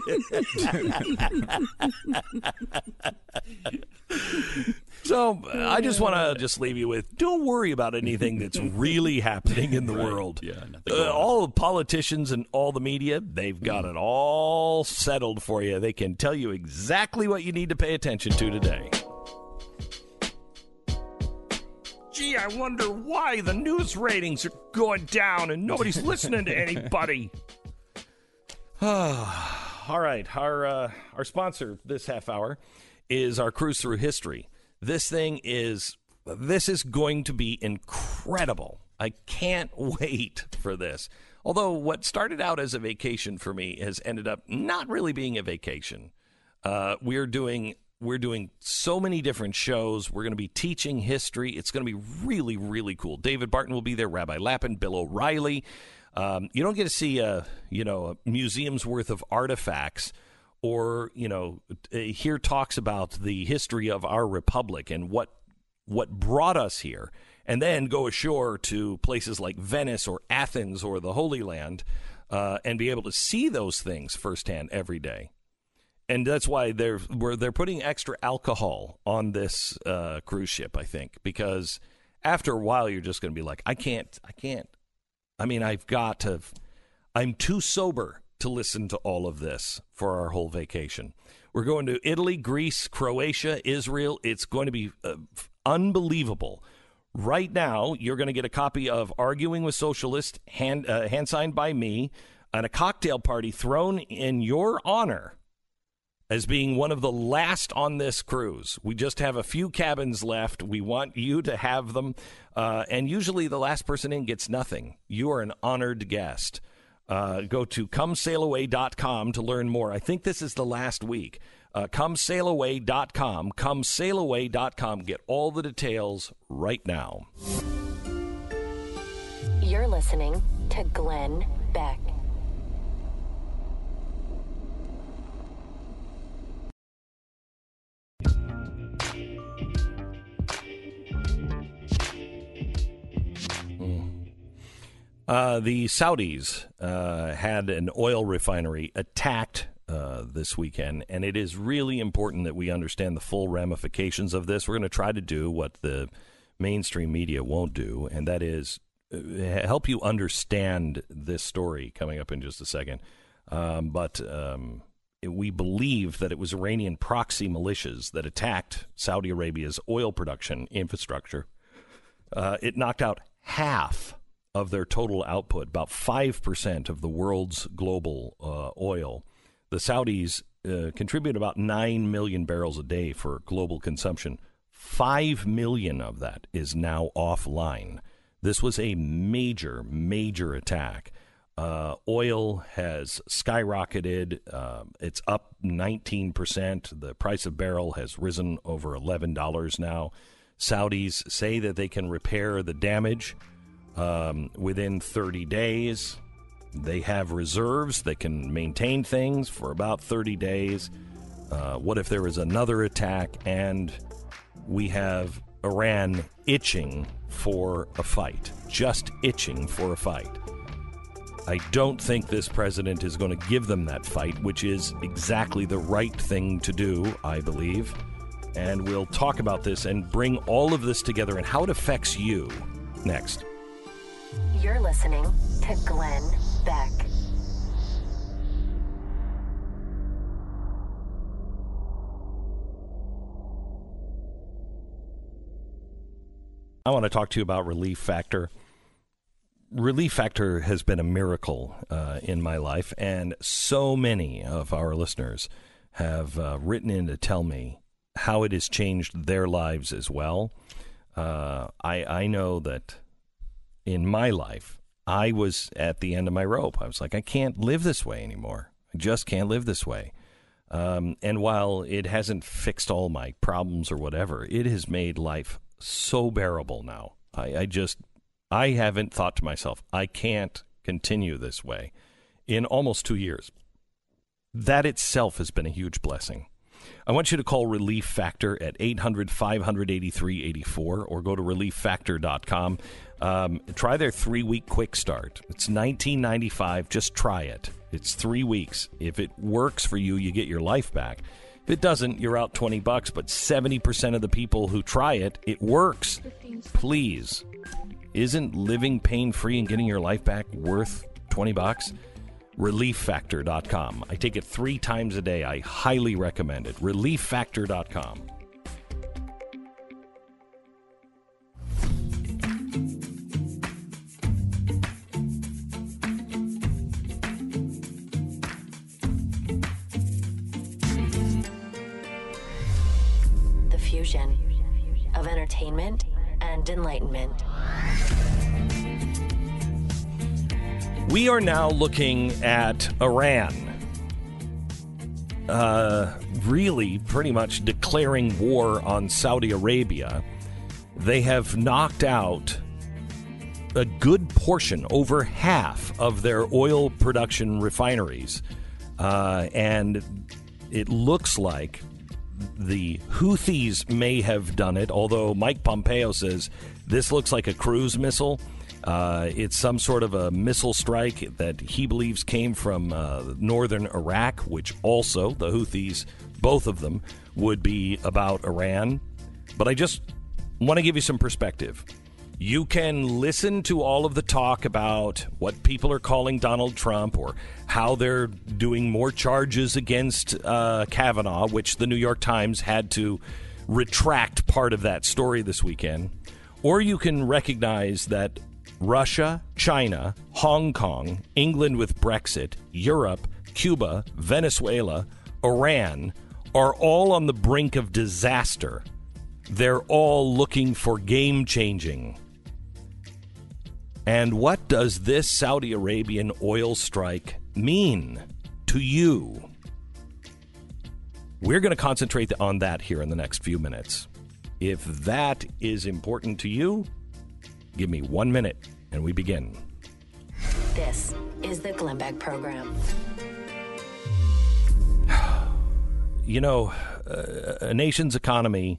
So I just want to leave you with, don't worry about anything that's really happening in the world. Yeah, all the politicians and all the media, they've got it all settled for you. They can tell you exactly what you need to pay attention to today. Gee, I wonder why the news ratings are going down and nobody's listening to anybody. All right, our sponsor this half hour is our cruise through history. This is going to be incredible. I can't wait for this. Although what started out as a vacation for me has ended up not really being a vacation. We're doing so many different shows. We're going to be teaching history. It's going to be really, really cool. David Barton will be there, Rabbi Lappin, Bill O'Reilly. You don't get to see a museum's worth of artifacts or, hear talks about the history of our republic and what brought us here, and then go ashore to places like Venice or Athens or the Holy Land and be able to see those things firsthand every day. And that's why they're putting extra alcohol on this cruise ship, I think, because after a while you're just going to be like, I can't. I mean, I'm too sober to listen to all of this for our whole vacation. We're going to Italy, Greece, Croatia, Israel. It's going to be unbelievable. Right now, you're going to get a copy of Arguing with Socialists, hand signed by me, and a cocktail party thrown in your honor as being one of the last on this cruise. We just have a few cabins left. We want you to have them. And usually the last person in gets nothing. You are an honored guest. Go to ComeSailAway.com to learn more. I think this is the last week. ComeSailAway.com. ComeSailAway.com. Get all the details right now. You're listening to Glenn Beck. The Saudis had an oil refinery attacked this weekend, and it is really important that we understand the full ramifications of this. We're going to try to do what the mainstream media won't do, and that is help you understand this story coming up in just a second. But we believe that it was Iranian proxy militias that attacked Saudi Arabia's oil production infrastructure. It knocked out half of their total output, about 5% of the world's global oil. The Saudis contribute about 9 million barrels a day for global consumption. 5 million of that is now offline. This was a major, major attack. Oil has skyrocketed. It's up 19%. The price of barrel has risen over $11 now. Saudis say that they can repair the damage within 30 days. They have reserves that can maintain things for about 30 days. What if there is another attack? And we have Iran itching for a fight, just itching for a fight. I don't think this president is going to give them that fight, which is exactly the right thing to do, I believe. And we'll talk about this and bring all of this together and how it affects you next. You're listening to Glenn Beck. I want to talk to you about Relief Factor. Relief Factor has been a miracle in my life, and so many of our listeners have written in to tell me how it has changed their lives as well. I know that in my life, I was at the end of my rope. I was like, I can't live this way anymore. I just can't live this way. And while it hasn't fixed all my problems or whatever, it has made life so bearable now. I haven't thought to myself, I can't continue this way in almost 2 years. That itself has been a huge blessing. I want you to call Relief Factor at 800-500-8384 or go to ReliefFactor.com. Try their 3-week quick start. It's $19.95. Just try it. It's 3 weeks. If it works for you, you get your life back. If it doesn't, you're out $20, but 70% of the people who try it, it works. Please. Isn't living pain-free and getting your life back worth $20? ReliefFactor.com. I take it 3 times a day. I highly recommend it. ReliefFactor.com. The fusion of entertainment and enlightenment. We are now looking at Iran really pretty much declaring war on Saudi Arabia. They have knocked out a good portion, over half of their oil production refineries. And it looks like the Houthis may have done it, although Mike Pompeo says this looks like a cruise missile. It's some sort of a missile strike that he believes came from northern Iraq, which also the Houthis, both of them, would be about Iran. But I just want to give you some perspective. You can listen to all of the talk about what people are calling Donald Trump or how they're doing more charges against Kavanaugh, which the New York Times had to retract part of that story this weekend. Or you can recognize that Russia, China, Hong Kong, England with Brexit, Europe, Cuba, Venezuela, Iran are all on the brink of disaster. They're all looking for game-changing. And what does this Saudi Arabian oil strike mean to you? We're going to concentrate on that here in the next few minutes. If that is important to you, give me 1 minute and we begin. This is the Glenn Beck Program. You know, a nation's economy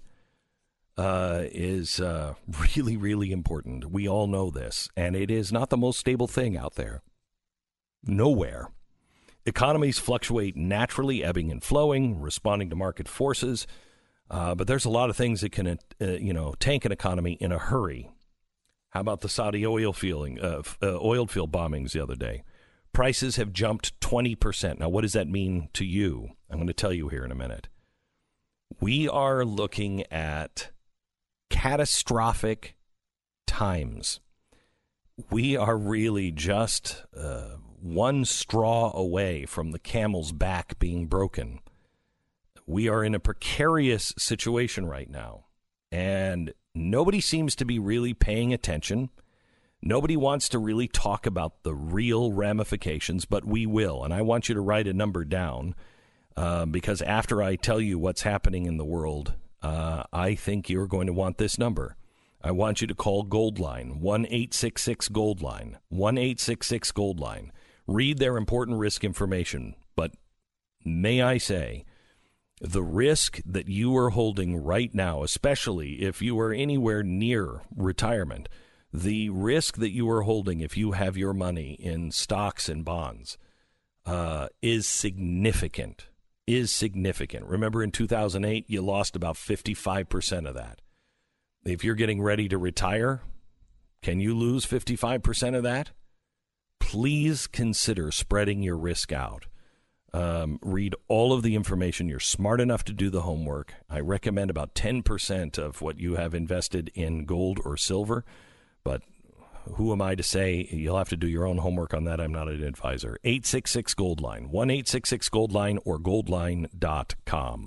is really, really important. We all know this, and it is not the most stable thing out there. Nowhere. Economies fluctuate naturally, ebbing and flowing, responding to market forces, but there's a lot of things that can, tank an economy in a hurry. How about the Saudi oil field bombings the other day? Prices have jumped 20%. Now, what does that mean to you? I'm going to tell you here in a minute. We are looking at catastrophic times. We are really just one straw away from the camel's back being broken. We are in a precarious situation right now, and nobody seems to be really paying attention. Nobody wants to really talk about the real ramifications, but we will. And I want you to write a number down because after I tell you what's happening in the world, I think you're going to want this number. I want you to call Goldline, 1-866-GOLDLINE, 1-866-GOLDLINE. Read their important risk information. But may I say, the risk that you are holding right now, especially if you are anywhere near retirement, the risk that you are holding if you have your money in stocks and bonds is significant. Remember in 2008, you lost about 55% of that. If you're getting ready to retire, can you lose 55% of that? Please consider spreading your risk out. Read all of the information. You're smart enough to do the homework. I recommend about 10% of what you have invested in gold or silver. But who am I to say? You'll have to do your own homework on that. I'm not an advisor. 866-GOLDLINE, 1-866-GOLDLINE or goldline.com.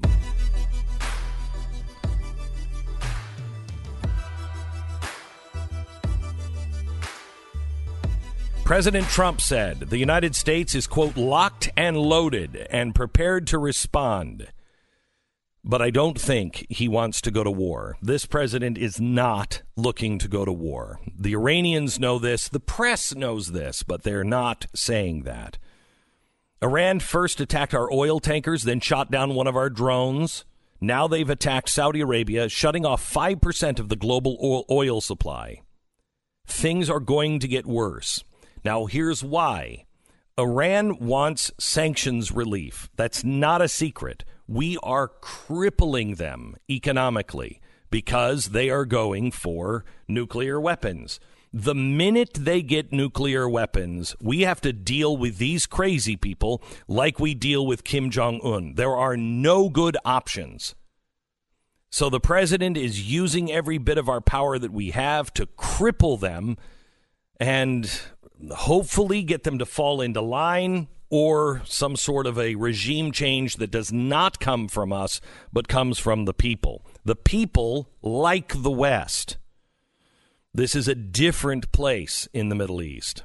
President Trump said the United States is, quote, locked and loaded and prepared to respond. But I don't think he wants to go to war. This president is not looking to go to war. The Iranians know this. The press knows this, but they're not saying that. Iran first attacked our oil tankers, then shot down one of our drones. Now they've attacked Saudi Arabia, shutting off 5% of the global oil supply. Things are going to get worse. Now, here's why. Iran wants sanctions relief. That's not a secret. We are crippling them economically because they are going for nuclear weapons. The minute they get nuclear weapons, we have to deal with these crazy people like we deal with Kim Jong-un. There are no good options. So the president is using every bit of our power that we have to cripple them and hopefully get them to fall into line, or some sort of a regime change that does not come from us, but comes from the people. The people like the West. This is a different place in the Middle East.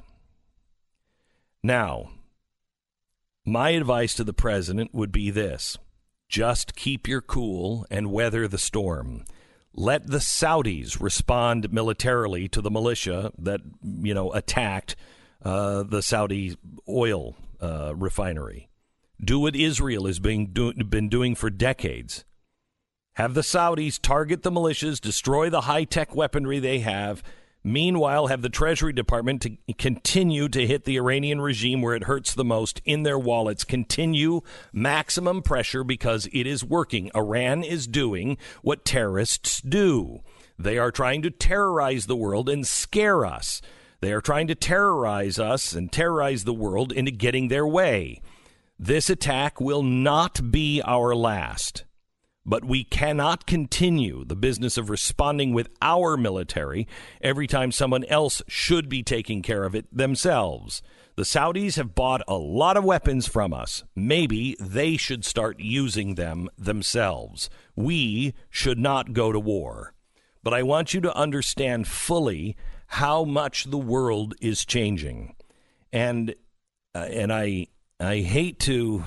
Now, my advice to the president would be this. Just keep your cool and weather the storm. Let the Saudis respond militarily to the militia that, attacked the Saudi oil refinery. Do what Israel has been doing for decades. Have the Saudis target the militias, destroy the high-tech weaponry they have. Meanwhile, have the Treasury Department to continue to hit the Iranian regime where it hurts the most in their wallets. Continue maximum pressure because it is working. Iran is doing what terrorists do. They are trying to terrorize the world and scare us. They are trying to terrorize us and terrorize the world into getting their way. This attack will not be our last. But we cannot continue the business of responding with our military every time someone else should be taking care of it themselves. The Saudis have bought a lot of weapons from us. Maybe they should start using them themselves. We should not go to war. But I want you to understand fully how much the world is changing. And I hate to...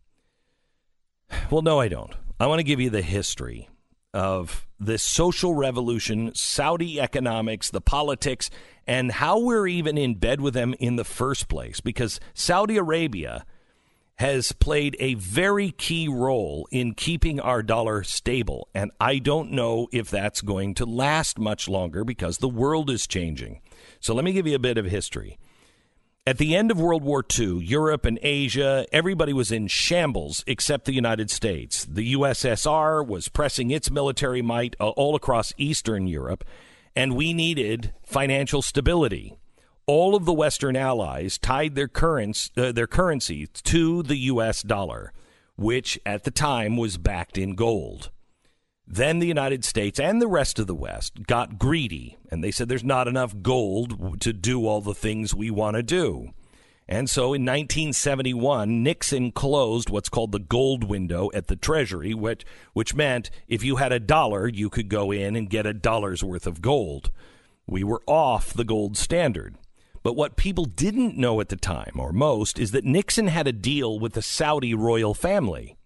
Well, no, I don't. I want to give you the history of this social revolution, Saudi economics, the politics, and how we're even in bed with them in the first place. Because Saudi Arabia has played a very key role in keeping our dollar stable. And I don't know if that's going to last much longer because the world is changing. So let me give you a bit of history. At the end of World War II, Europe and Asia, everybody was in shambles except the United States. The USSR was pressing its military might all across Eastern Europe, and we needed financial stability. All of the Western allies tied their currency to the U.S. dollar, which at the time was backed in gold. Then the United States and the rest of the West got greedy, and they said there's not enough gold to do all the things we want to do. And so in 1971, Nixon closed what's called the gold window at the Treasury, which meant if you had $1, you could go in and get $1's worth of gold. We were off the gold standard. But what people didn't know at the time, or most, is that Nixon had a deal with the Saudi royal family.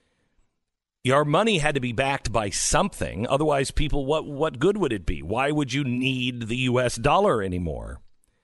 Your money had to be backed by something. Otherwise, people, what good would it be? Why would you need the U.S. dollar anymore?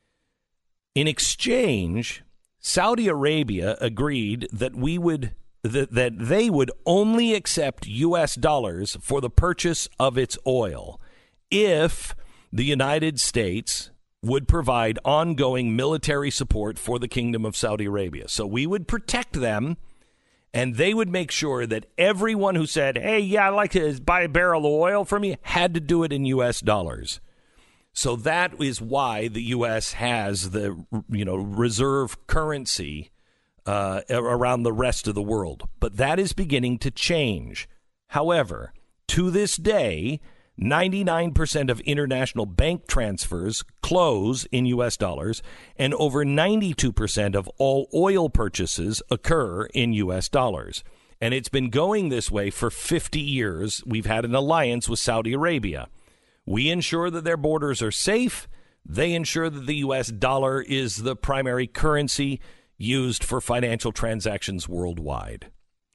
In exchange, Saudi Arabia agreed that that they would only accept U.S. dollars for the purchase of its oil if the United States would provide ongoing military support for the Kingdom of Saudi Arabia. So we would protect them. And they would make sure that everyone who said, hey, yeah, I'd like to buy a barrel of oil from you, had to do it in U.S. dollars. So that is why the U.S. has the, reserve currency around the rest of the world. But that is beginning to change. However, to this day, 99% of international bank transfers close in U.S. dollars, and over 92% of all oil purchases occur in U.S. dollars. And it's been going this way for 50 years. We've had an alliance with Saudi Arabia. We ensure that their borders are safe. They ensure that the U.S. dollar is the primary currency used for financial transactions worldwide.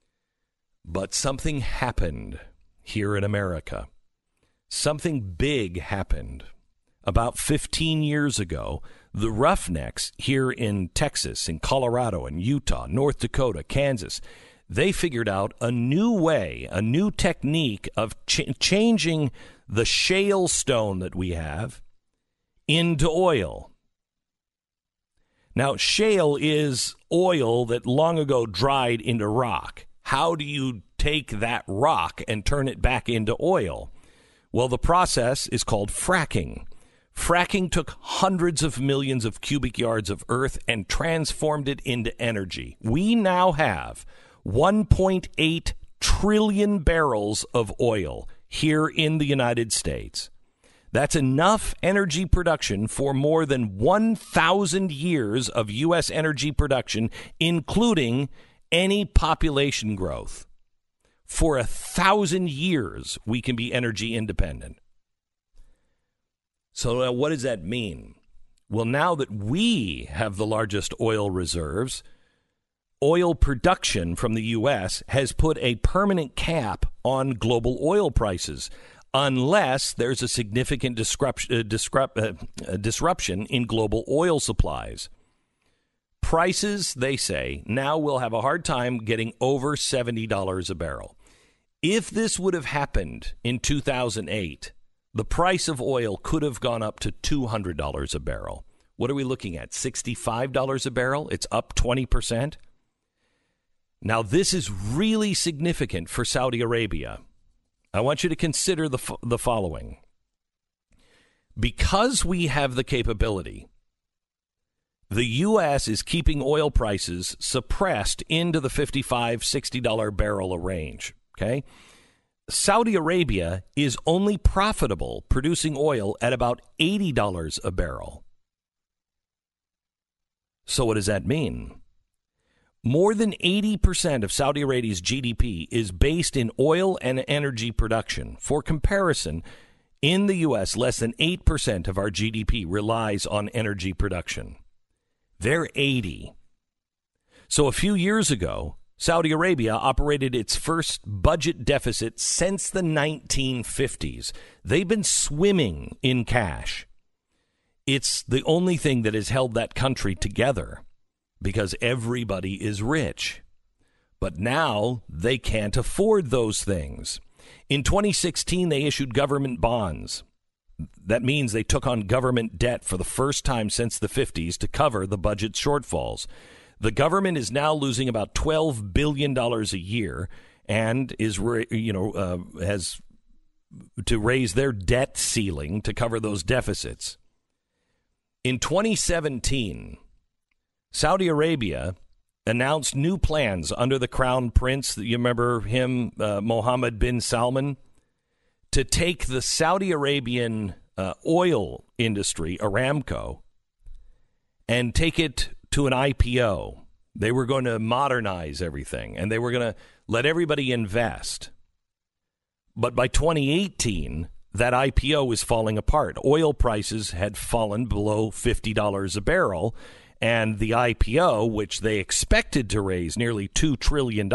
But something happened here in America. Something big happened. About 15 years ago, the Roughnecks here in Texas, in Colorado, and Utah, North Dakota, Kansas, they figured out a new way, a new technique of changing the shale stone that we have into oil. Now, shale is oil that long ago dried into rock. How do you take that rock and turn it back into oil? Well, the process is called fracking. Fracking took hundreds of millions of cubic yards of earth and transformed it into energy. We now have 1.8 trillion barrels of oil here in the United States. That's enough energy production for more than 1,000 years of U.S. energy production, including any population growth. For 1,000 years, we can be energy independent. So what does that mean? Well, now that we have the largest oil reserves, oil production from the U.S. has put a permanent cap on global oil prices unless there's a significant disruption in global oil supplies. Prices, they say, now will have a hard time getting over $70 a barrel. If this would have happened in 2008, the price of oil could have gone up to $200 a barrel. What are we looking at? $65 a barrel? It's up 20%. Now, this is really significant for Saudi Arabia. I want you to consider the following. Because we have the capability, the U.S. is keeping oil prices suppressed into the $55, $60 barrel range. Okay? Saudi Arabia is only profitable producing oil at about $80 a barrel. So what does that mean? More than 80% of Saudi Arabia's GDP is based in oil and energy production. For comparison, in the U.S., less than 8% of our GDP relies on energy production. They're 80. So a few years ago, Saudi Arabia operated its first budget deficit since the 1950s. They've been swimming in cash. It's the only thing that has held that country together because everybody is rich. But now they can't afford those things. In 2016, they issued government bonds. That means they took on government debt for the first time since the 50s to cover the budget shortfalls. The government is now losing about $12 billion a year and is, has to raise their debt ceiling to cover those deficits. In 2017, Saudi Arabia announced new plans under the Crown Prince, you remember him, Mohammed bin Salman, to take the Saudi Arabian oil industry, Aramco, and take it to an IPO. They were going to modernize everything, and they were going to let everybody invest. But by 2018, that IPO was falling apart. Oil prices had fallen below $50 a barrel, and the IPO, which they expected to raise nearly $2 trillion,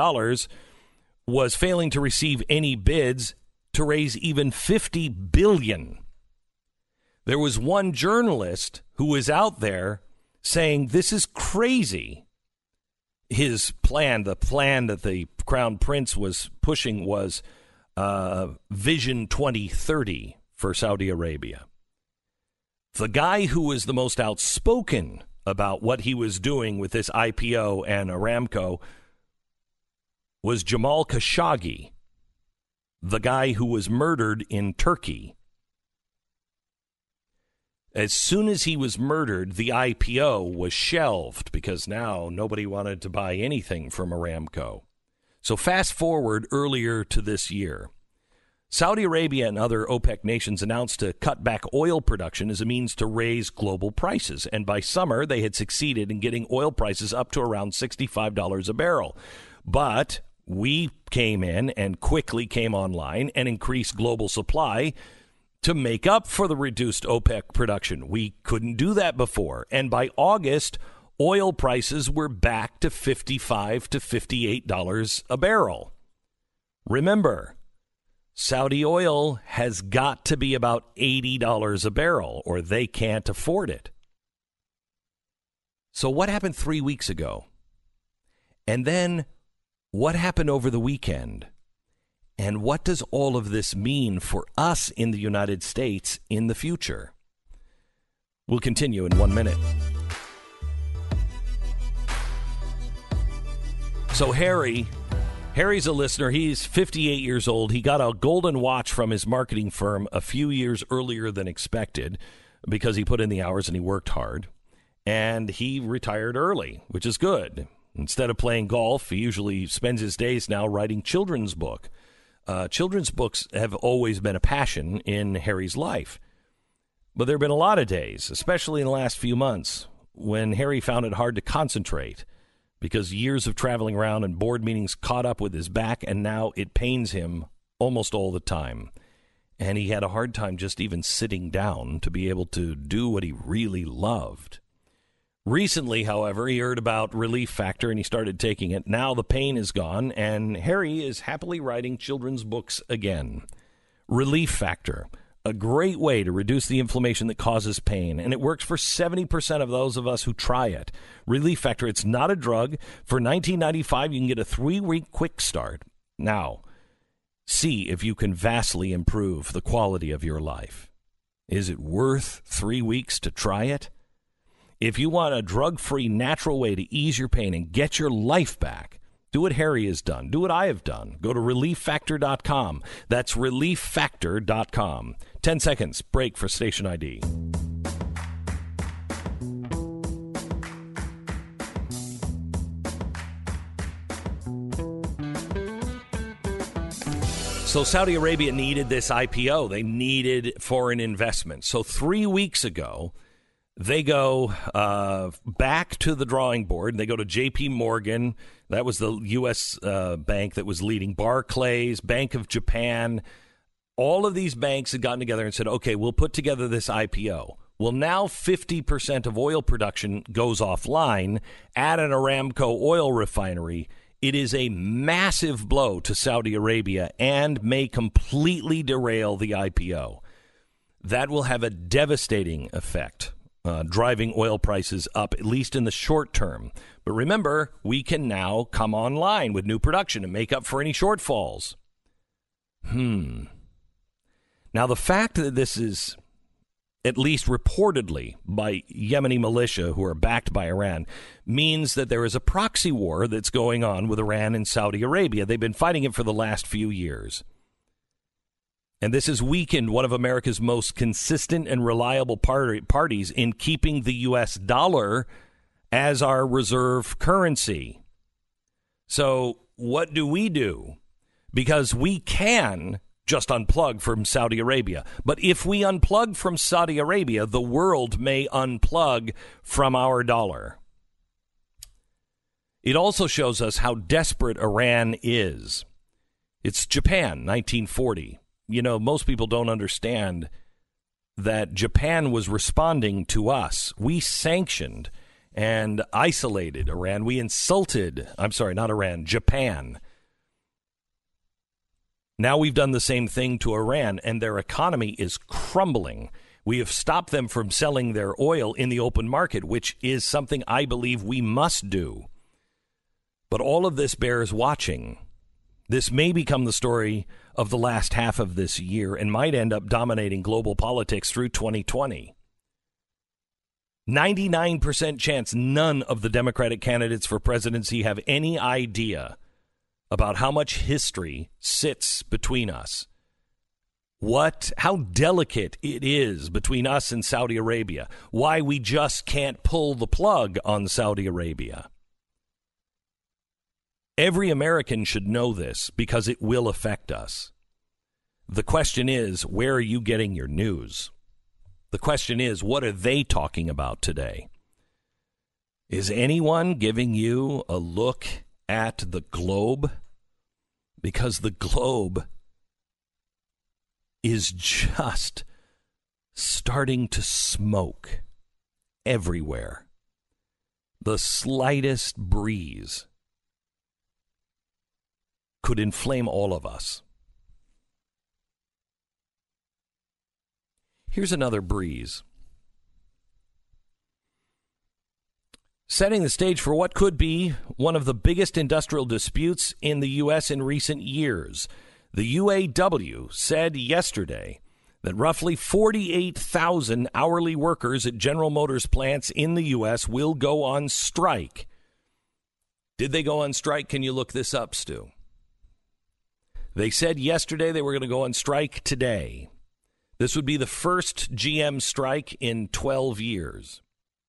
was failing to receive any bids to raise even $50 billion. There was one journalist who was out there saying this is crazy. His plan, the plan that the Crown Prince was pushing was Vision 2030 for Saudi Arabia. The guy who was the most outspoken about what he was doing with this IPO and Aramco was Jamal Khashoggi, the guy who was murdered in Turkey. As soon as he was murdered, the IPO was shelved because now nobody wanted to buy anything from Aramco. So fast forward earlier to this year. Saudi Arabia and other OPEC nations announced to cut back oil production as a means to raise global prices. And by summer, they had succeeded in getting oil prices up to around $65 a barrel. But we came in and quickly came online and increased global supply to make up for the reduced OPEC production. We couldn't do that before. And by August, oil prices were back to $55 to $58 a barrel. Remember, Saudi oil has got to be about $80 a barrel, or they can't afford it. So what happened 3 weeks ago? And then what happened over the weekend? And what does all of this mean for us in the United States in the future? We'll continue in 1 minute. So Harry's a listener. He's 58 years old. He got a golden watch from his marketing firm a few years earlier than expected because he put in the hours and he worked hard. And he retired early, which is good. Instead of playing golf, he usually spends his days now writing children's books. Children's books have always been a passion in Harry's life. But there have been a lot of days, especially in the last few months, when Harry found it hard to concentrate because years of traveling around and board meetings caught up with his back, and now it pains him almost all the time. And he had a hard time just even sitting down to be able to do what he really loved. Recently, however, he heard about Relief Factor and he started taking it. Now the pain is gone, and Harry is happily writing children's books again. Relief Factor, a great way to reduce the inflammation that causes pain, and it works for 70% of those of us who try it. Relief Factor, it's not a drug. For $19.95, you can get a 3-week quick start. Now, see if you can vastly improve the quality of your life. Is it worth 3 weeks to try it? If you want a drug-free, natural way to ease your pain and get your life back, do what Harry has done. Do what I have done. Go to ReliefFactor.com. That's ReliefFactor.com. 10 seconds. Break for station ID. So Saudi Arabia needed this IPO. They needed foreign investment. So 3 weeks ago, They go back to the drawing board. They go to J.P. Morgan. That was the U.S. bank that was leading. Barclays, Bank of Japan. All of these banks had gotten together and said, okay, we'll put together this IPO. Well, now 50% of oil production goes offline at an Aramco oil refinery. It is a massive blow to Saudi Arabia and may completely derail the IPO. That will have a devastating effect, driving oil prices up, at least in the short term. But remember, we can now come online with new production and make up for any shortfalls. Now, the fact that this is, at least reportedly, by Yemeni militia who are backed by Iran, means that there is a proxy war that's going on with Iran and Saudi Arabia. They've been fighting it for the last few years. And this has weakened one of America's most consistent and reliable parties in keeping the U.S. dollar as our reserve currency. So what do? Because we can just unplug from Saudi Arabia. But if we unplug from Saudi Arabia, the world may unplug from our dollar. It also shows us how desperate Iran is. It's Japan, 1940. You know, most people don't understand that Japan was responding to us. We sanctioned and isolated Iran. We insulted, Japan. Now we've done the same thing to Iran, and their economy is crumbling. We have stopped them from selling their oil in the open market, which is something I believe we must do. But all of this bears watching. This may become the story of the last half of this year and might end up dominating global politics through 2020. 99% chance none of the Democratic candidates for presidency have any idea about how much history sits between us. How delicate it is between us and Saudi Arabia. Why we just can't pull the plug on Saudi Arabia. Every American should know this because it will affect us. The question is, where are you getting your news? The question is, what are they talking about today? Is anyone giving you a look at the globe? Because the globe is just starting to smoke everywhere. The slightest breeze could inflame all of us. Here's another breeze. Setting the stage for what could be one of the biggest industrial disputes in the U.S. in recent years. The UAW said yesterday that roughly 48,000 hourly workers at General Motors plants in the U.S. will go on strike. Did they go on strike? Can you look this up, Stu? They said yesterday they were going to go on strike today. This would be the first GM strike in 12 years.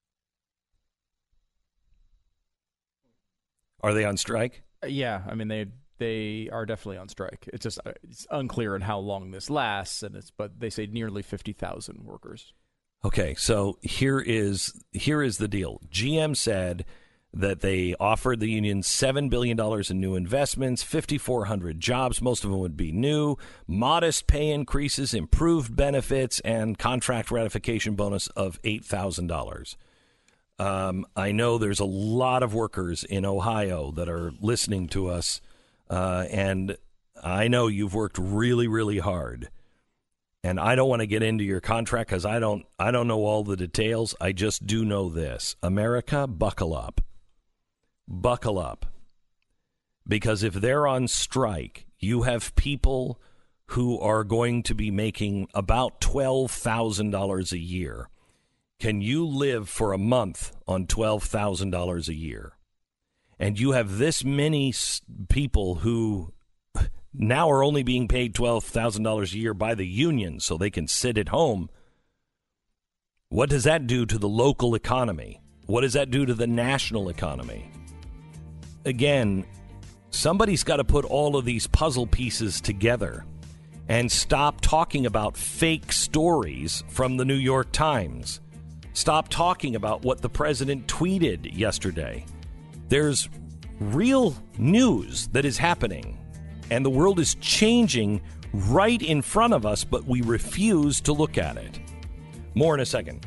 Are they on strike? Yeah, I mean they are definitely on strike. It's just it's unclear in how long this lasts, but they say nearly 50,000 workers. Okay, so here is the deal. GM said that they offered the union $7 billion in new investments, 5,400 jobs, most of them would be new, modest pay increases, improved benefits, and contract ratification bonus of $8,000. I know there's a lot of workers in Ohio that are listening to us, and I know you've worked really, really hard. And I don't want to get into your contract because I don't know all the details. I just do know this. America, buckle up. Buckle up. Because if they're on strike, you have people who are going to be making about $12,000 a year. Can you live for a month on $12,000 a year? And you have this many people who now are only being paid $12,000 a year by the union so they can sit at home. What does that do to the local economy? What does that do to the national economy? Again, somebody's got to put all of these puzzle pieces together and stop talking about fake stories from the New York Times. Stop talking about what the president tweeted yesterday. There's real news that is happening, and the world is changing right in front of us, but we refuse to look at it. More in a second.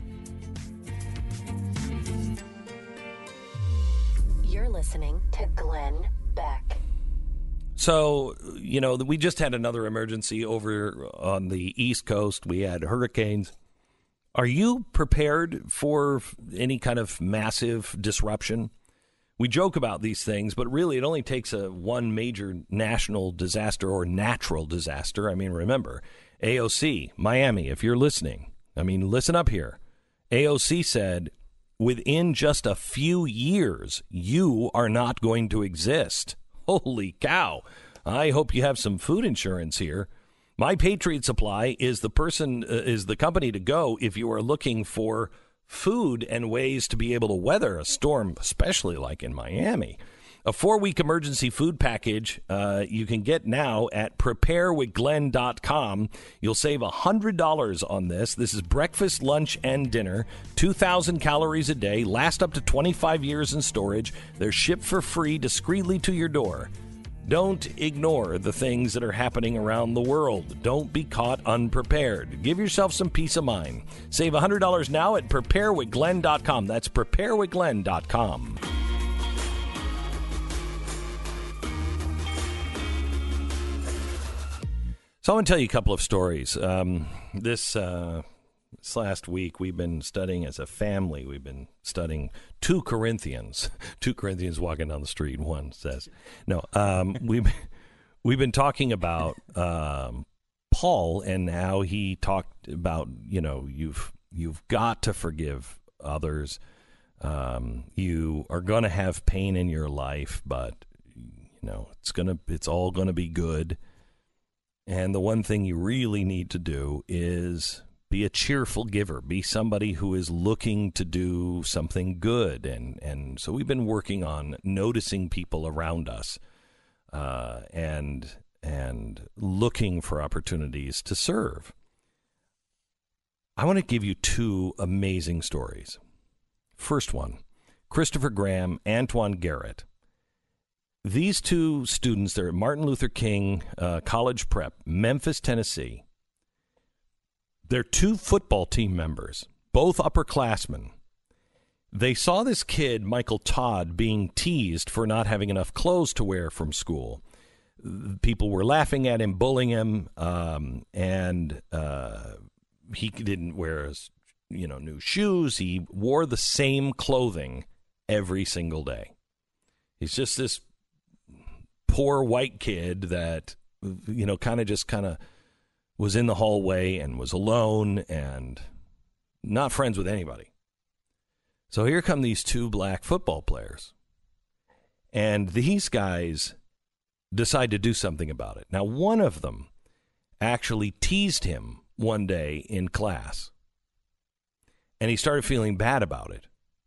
You're listening to Glenn Beck. So, we just had another emergency over on the East Coast. We had hurricanes. Are you prepared for any kind of massive disruption? We joke about these things, but really it only takes one major national disaster or natural disaster. I mean, remember, AOC, Miami, if you're listening, listen up here. AOC said, within just a few years, you are not going to exist. Holy cow. I hope you have some food insurance here. My Patriot Supply is the company to go if you are looking for food and ways to be able to weather a storm, especially like in Miami. A 4-week emergency food package you can get now at preparewithglenn.com. You'll save $100 on this. This is breakfast, lunch, and dinner. 2,000 calories a day. Last up to 25 years in storage. They're shipped for free discreetly to your door. Don't ignore the things that are happening around the world. Don't be caught unprepared. Give yourself some peace of mind. Save $100 now at preparewithglenn.com. That's preparewithglenn.com. So I want to tell you a couple of stories. This last week, we've been studying as a family. We've been studying 2 Corinthians. 2 Corinthians walking down the street, one says. No, we've been talking about Paul and how he talked about, you've got to forgive others. You are going to have pain in your life, but it's all going to be good. And the one thing you really need to do is be a cheerful giver. Be somebody who is looking to do something good. And so we've been working on noticing people around us and looking for opportunities to serve. I want to give you 2 amazing stories. First one, Christopher Graham, Antoine Garrett. These 2 students, they're at Martin Luther King College Prep, Memphis, Tennessee. They're 2 football team members, both upperclassmen. They saw this kid, Michael Todd, being teased for not having enough clothes to wear from school. People were laughing at him, bullying him, and he didn't wear new shoes. He wore the same clothing every single day. He's just this poor white kid that, kind of was in the hallway and was alone and not friends with anybody. So here come these 2 black football players. And these guys decide to do something about it. Now, one of them actually teased him one day in class. And he started feeling bad about it.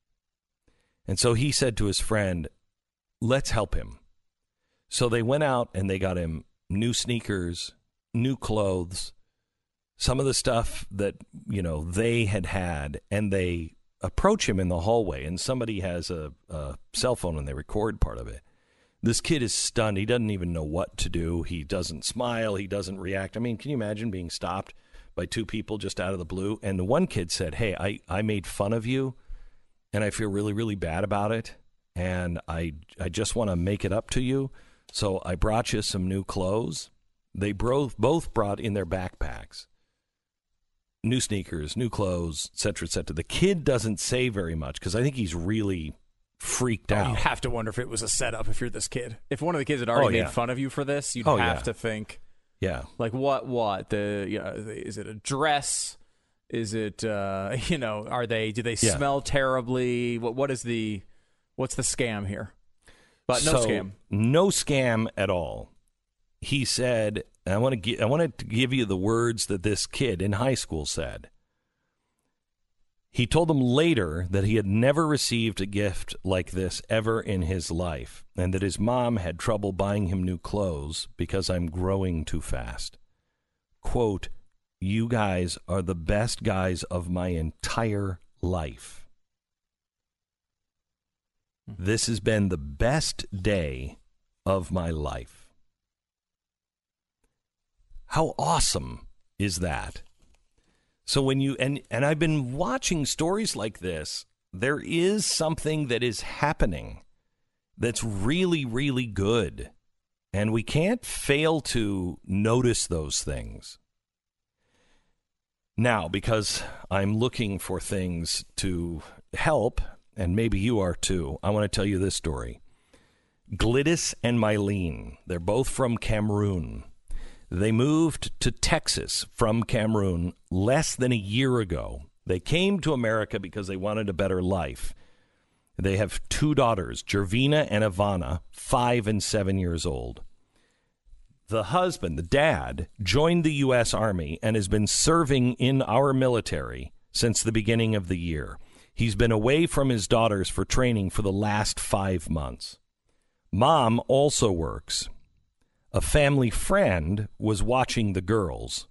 And so he said to his friend, let's help him. So they went out and they got him new sneakers, new clothes, some of the stuff that, they had, and they approach him in the hallway, and somebody has a cell phone and they record part of it. This kid is stunned. He doesn't even know what to do. He doesn't smile. He doesn't react. I mean, can you imagine being stopped by 2 people just out of the blue? And the one kid said, hey, I made fun of you, and I feel really, really bad about it, and I just want to make it up to you. So I brought you some new clothes. They both brought in their backpacks new sneakers, new clothes, et cetera, et cetera. The kid doesn't say very much because I think he's really freaked out. You have to wonder if it was a setup if you're this kid. If one of the kids had already made fun of you for this, you'd have to think, like what? Is it a dress? Is it, do they smell terribly? What's the scam here? But no scam. No scam at all. He said, I wanted to give you the words that this kid in high school said. He told them later that he had never received a gift like this ever in his life, and that his mom had trouble buying him new clothes because I'm growing too fast. Quote, you guys are the best guys of my entire life. This has been the best day of my life. How awesome is that? So when you, and I've been watching stories like this, there is something that is happening that's really, really good. And we can't fail to notice those things. Now, because I'm looking for things to help, and maybe you are too, I want to tell you this story. Glynis and Mylene, they're both from Cameroon. They moved to Texas from Cameroon less than a year ago. They came to America because they wanted a better life. They have 2 daughters, Jervina and Ivana, 5 and 7 years old. The husband, the dad, joined the U.S. Army and has been serving in our military since the beginning of the year. He's been away from his daughters for training for the last 5 months. Mom also works. A family friend was watching the girls.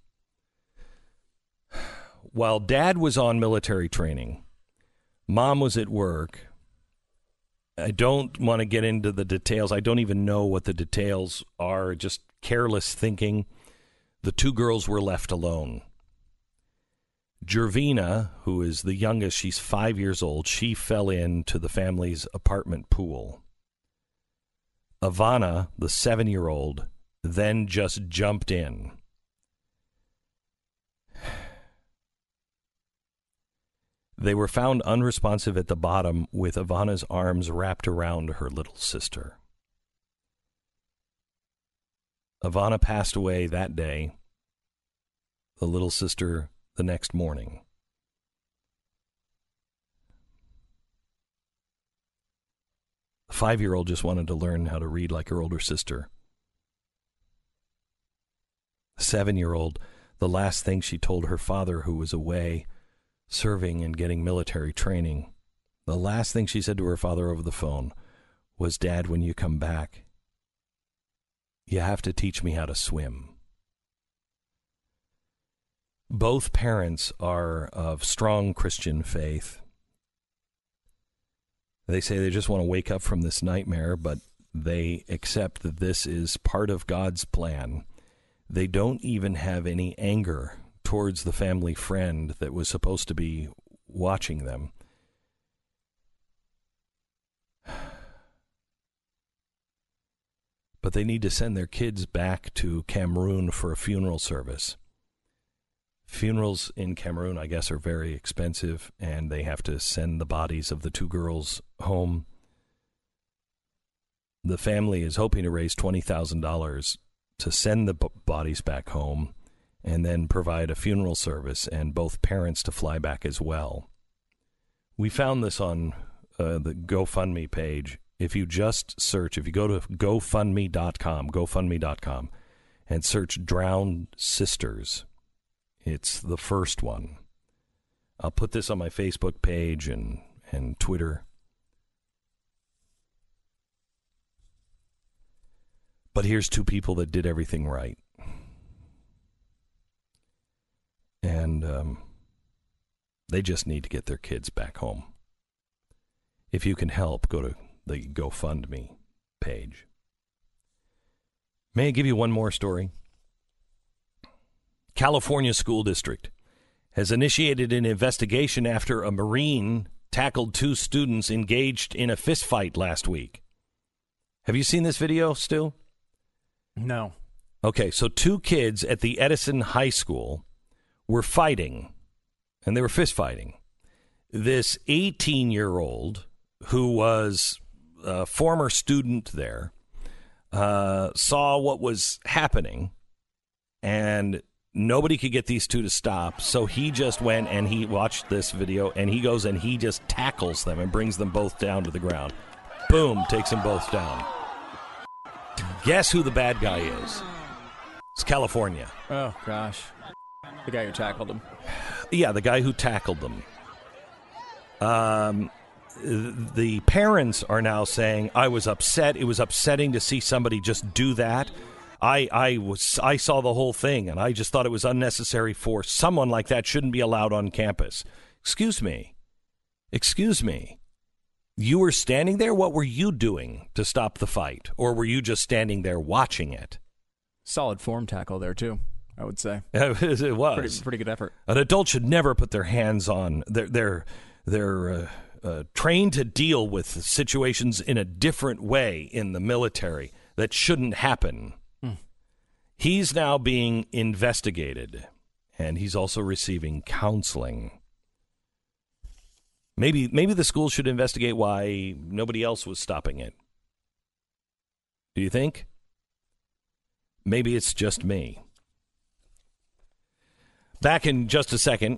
While Dad was on military training, Mom was at work. I don't want to get into the details. I don't even know what the details are, just careless thinking. The 2 girls were left alone. Jervina, who is the youngest, she's 5 years old, she fell into the family's apartment pool. Ivana, the 7-year-old, then just jumped in. They were found unresponsive at the bottom with Ivana's arms wrapped around her little sister. Ivana passed away that day, the little sister the next morning. The 5-year-old just wanted to learn how to read like her older sister. The 7-year-old, the last thing she told her father, who was away serving and getting military training, the last thing she said to her father over the phone was, "Dad, when you come back, you have to teach me how to swim." Both parents are of strong Christian faith. They say they just want to wake up from this nightmare, but they accept that this is part of God's plan. They don't even have any anger towards the family friend that was supposed to be watching them. But they need to send their kids back to Cameroon for a funeral service. Funerals in Cameroon, I guess, are very expensive, and they have to send the bodies of the 2 girls home. The family is hoping to raise $20,000 to send the bodies back home and then provide a funeral service and both parents to fly back as well. We found this on the GoFundMe page. If you just search, if you go to GoFundMe.com, and search Drowned Sisters, it's the first one. I'll put this on my Facebook page and Twitter. But here's 2 people that did everything right. And they just need to get their kids back home. If you can help, go to the GoFundMe page. May I give you one more story? California School District has initiated an investigation after a Marine tackled 2 students engaged in a fistfight last week. Have you seen this video, Stu? No. Okay, so 2 kids at the Edison High School were fighting, and they were fist fighting. This 18-year-old, who was a former student there, saw what was happening, and nobody could get these 2 to stop, so he just went and he watched this video, and he goes and he just tackles them and brings them both down to the ground. Boom, takes them both down. Guess who the bad guy is? It's California. Oh, gosh. The guy who tackled him. Yeah, the guy who tackled them. The parents are now saying, I was upset. It was upsetting to see somebody just do that. I saw the whole thing, and I just thought it was unnecessary for someone like that shouldn't be allowed on campus. Excuse me. Excuse me. You were standing there? What were you doing to stop the fight? Or were you just standing there watching it? Solid form tackle there, too, I would say. It was. Pretty good effort. An adult should never put their hands on. They're trained to deal with situations in a different way in the military that shouldn't happen. He's now being investigated, and he's also receiving counseling. Maybe the school should investigate why nobody else was stopping it. Do you think? Maybe it's just me. Back in just a second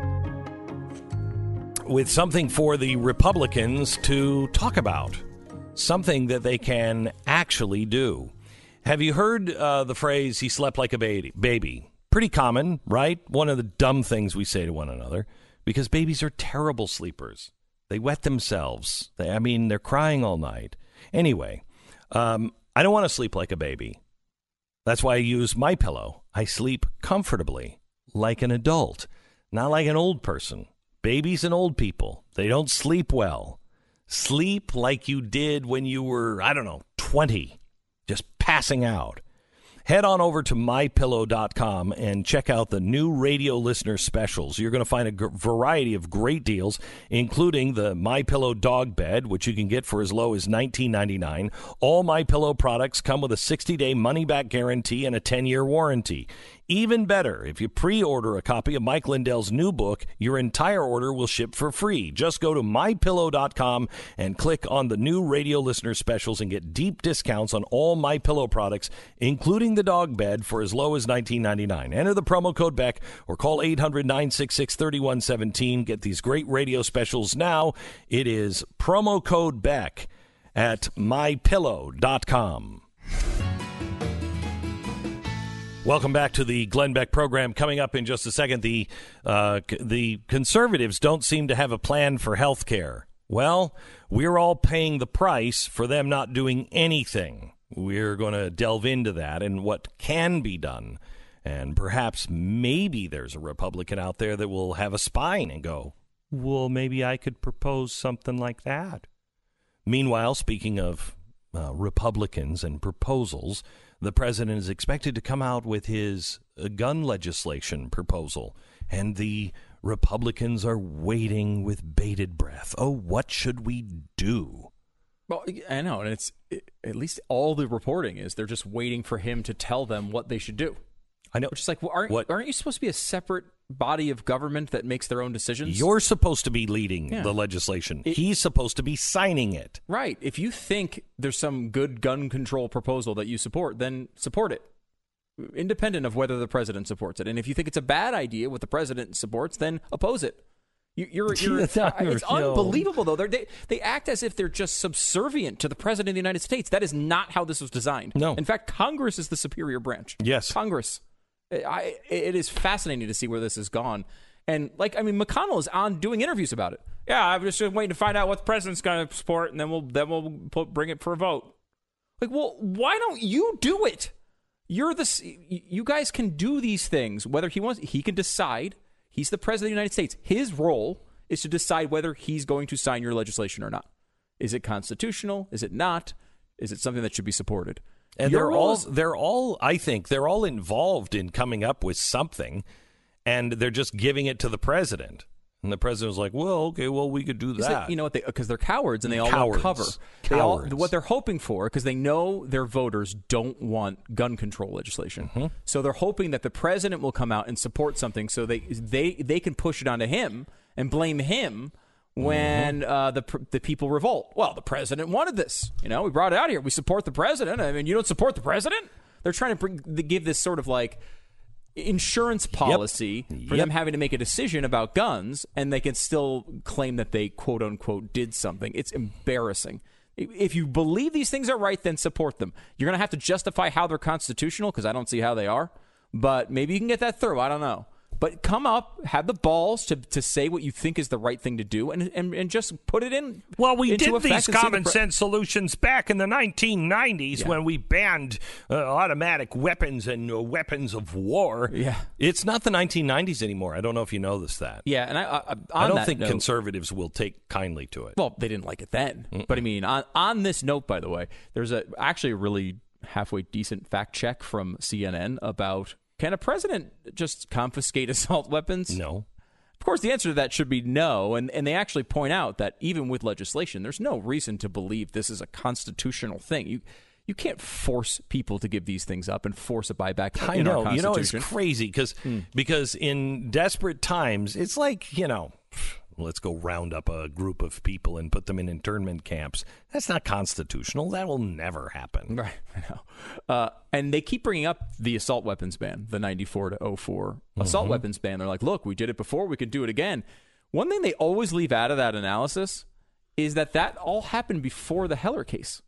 with something for the Republicans to talk about. Something that they can actually do. Have you heard the phrase, he slept like a baby? Pretty common, right? One of the dumb things we say to one another. Because babies are terrible sleepers. They wet themselves. They're crying all night. Anyway, I don't want to sleep like a baby. That's why I use MyPillow. I sleep comfortably, like an adult, not like an old person. Babies and old people, they don't sleep well. Sleep like you did when you were, 20, just passing out. Head on over to MyPillow.com and check out the new radio listener specials. You're going to find a variety of great deals, including the MyPillow dog bed, which you can get for as low as $19.99. All MyPillow products come with a 60-day money-back guarantee and a 10-year warranty. Even better, if you pre-order a copy of Mike Lindell's new book, your entire order will ship for free. Just go to MyPillow.com and click on the new radio listener specials and get deep discounts on all MyPillow products, including the dog bed, for as low as $19.99. Enter the promo code Beck or call 800-966-3117. Get these great radio specials now. It is promo code Beck at MyPillow.com. Welcome back to the Glenn Beck program. Coming up in just a second, the conservatives don't seem to have a plan for health care. Well, we're all paying the price for them not doing anything. We're going to delve into that and what can be done. And perhaps maybe there's a Republican out there that will have a spine and go, well, maybe I could propose something like that. Meanwhile, speaking of Republicans and proposals, the president is expected to come out with his gun legislation proposal, and the Republicans are waiting with bated breath. Oh, what should we do? Well, I know, and it's at least all the reporting is they're just waiting for him to tell them what they should do. I know. Which is like, well, aren't you supposed to be a separate body of government that makes their own decisions? You're supposed to be leading the legislation. He's supposed to be signing it. Right. If you think there's some good gun control proposal that you support, then support it, independent of whether the president supports it. And if you think it's a bad idea what the president supports, then oppose it. It's unbelievable, though. They act as if they're just subservient to the president of the United States. That is not how this was designed. No. In fact, Congress is the superior branch. Yes. Congress. It is fascinating to see where this has gone. And, McConnell is on doing interviews about it. Yeah, I'm just waiting to find out what the president's going to support, and then we'll bring it for a vote. Like, well, why don't you do it? You guys can do these things. Whether he wants, he can decide. He's the president of the United States. His role is to decide whether he's going to sign your legislation or not. Is it constitutional? Is it not? Is it something that should be supported? And they're all involved in coming up with something, and they're just giving it to the president. And the president was like, well, okay, we could do that. You know what? Because they're cowards and they all want cover. What they're hoping for, because they know their voters don't want gun control legislation. Mm-hmm. So they're hoping that the president will come out and support something so they can push it onto him and blame him when the people revolt. Well, the president wanted this. We brought it out here. We support the president. I mean, you don't support the president? They're trying to give this sort of like insurance policy for them having to make a decision about guns, and they can still claim that they quote unquote did something. It's embarrassing. If you believe these things are right, then support them. You're going to have to justify how they're constitutional, because I don't see how they are, but maybe you can get that through. I don't know. But come up, have the balls to say what you think is the right thing to do, and just put it in. Well, we into did these effect common sense solutions back in the 1990s when we banned automatic weapons and weapons of war. Yeah. It's not the 1990s anymore. I don't know if you noticed that. Yeah, and I don't think conservatives will take kindly to it. Well, they didn't like it then. But I mean, on this note, by the way, there's actually a really halfway decent fact check from CNN about, can a president just confiscate assault weapons? No. Of course, the answer to that should be no. And they actually point out that even with legislation, there's no reason to believe this is a constitutional thing. You can't force people to give these things up and force a buyback in our Constitution. You know, it's crazy because in desperate times, it's like, let's go round up a group of people and put them in internment camps. That's not constitutional. That will never happen. Right, I know. And they keep bringing up the assault weapons ban, the 94 to 04 assault weapons ban. They're like, look, we did it before. We could do it again. One thing they always leave out of that analysis is that all happened before the Heller case.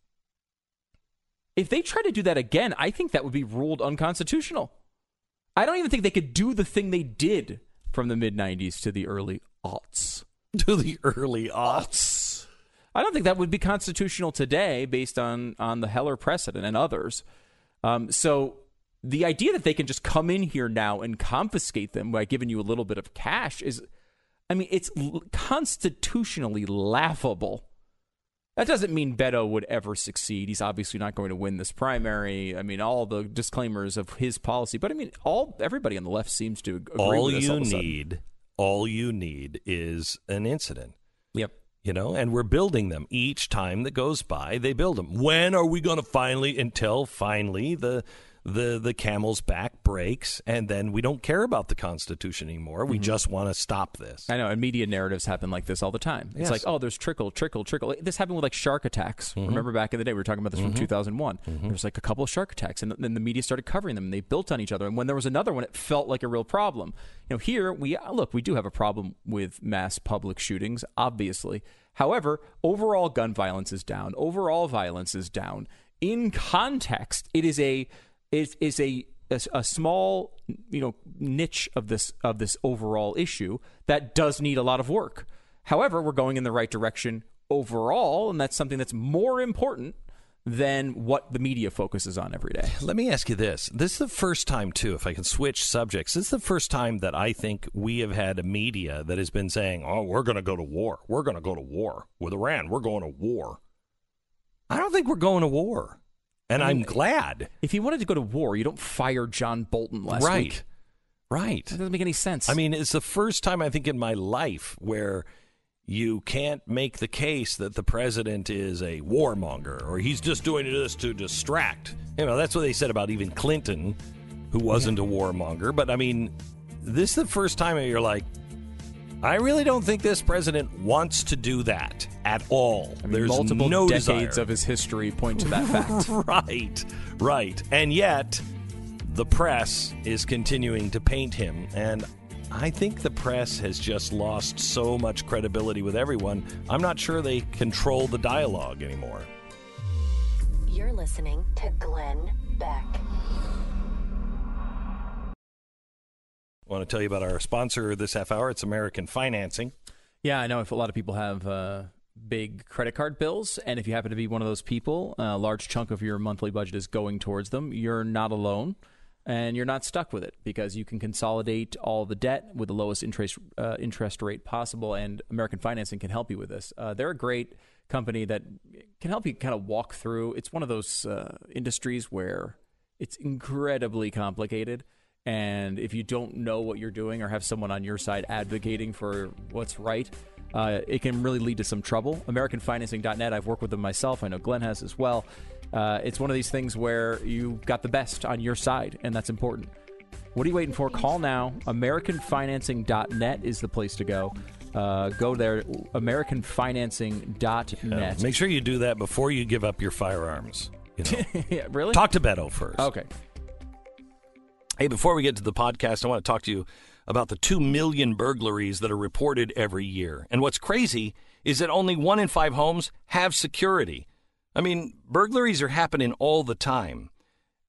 If they try to do that again, I think that would be ruled unconstitutional. I don't even think they could do the thing they did from the mid-90s to the early aughts. To the early aughts. I don't think that would be constitutional today based on the Heller precedent and others. So the idea that they can just come in here now and confiscate them by giving you a little bit of cash is, it's constitutionally laughable. That doesn't mean Beto would ever succeed. He's obviously not going to win this primary. All the disclaimers of his policy. But everybody on the left seems to agree with this. All you need is an incident. Yep. And we're building them. Each time that goes by, they build them. When are we going to until finally the camel's back breaks, and then we don't care about the Constitution anymore. We just want to stop this. I know, and media narratives happen like this all the time. It's like, there's trickle. This happened with shark attacks. Remember back in the day, we were talking about this from 2001. There was a couple of shark attacks, and then the media started covering them, and they built on each other. And when there was another one, it felt like a real problem. Here, we do have a problem with mass public shootings, obviously. However, overall gun violence is down. Overall violence is down. In context, it is a small, niche of this overall issue that does need a lot of work. However, we're going in the right direction overall, and that's something that's more important than what the media focuses on every day. Let me ask you this. This is the first time, too, if I can switch subjects, this is the first time that I think we have had a media that has been saying, we're going to go to war. We're going to go to war with Iran. We're going to war. I don't think we're going to war. And I'm glad. If you wanted to go to war, you don't fire John Bolton last week. Right. That doesn't make any sense. It's the first time, I think, in my life where you can't make the case that the president is a warmonger or he's just doing this to distract. That's what they said about even Clinton, who wasn't a warmonger. But, this is the first time that you're like, I really don't think this president wants to do that at all. There's multiple no decades desire. of his history point to that fact. Right. And yet, the press is continuing to paint him. And I think the press has just lost so much credibility with everyone. I'm not sure they control the dialogue anymore. You're listening to Glenn Beck. I want to tell you about our sponsor this half hour. It's American Financing. Yeah, I know if a lot of people have big credit card bills, and if you happen to be one of those people, a large chunk of your monthly budget is going towards them. You're not alone, and you're not stuck with it because you can consolidate all the debt with the lowest interest rate possible, and American Financing can help you with this. They're a great company that can help you kind of walk through. It's one of those industries where it's incredibly complicated. And if you don't know what you're doing or have someone on your side advocating for what's right, it can really lead to some trouble. AmericanFinancing.net, I've worked with them myself. I know Glenn has as well. It's one of these things where you got the best on your side, and that's important. What are you waiting for? Call now. AmericanFinancing.net is the place to go. Go there, AmericanFinancing.net. Yeah, make sure you do that before you give up your firearms. Yeah, really? Talk to Beto first. Okay. Hey, before we get to the podcast, I want to talk to you about the 2 million burglaries that are reported every year. And what's crazy is that only 1 in 5 homes have security. Burglaries are happening all the time.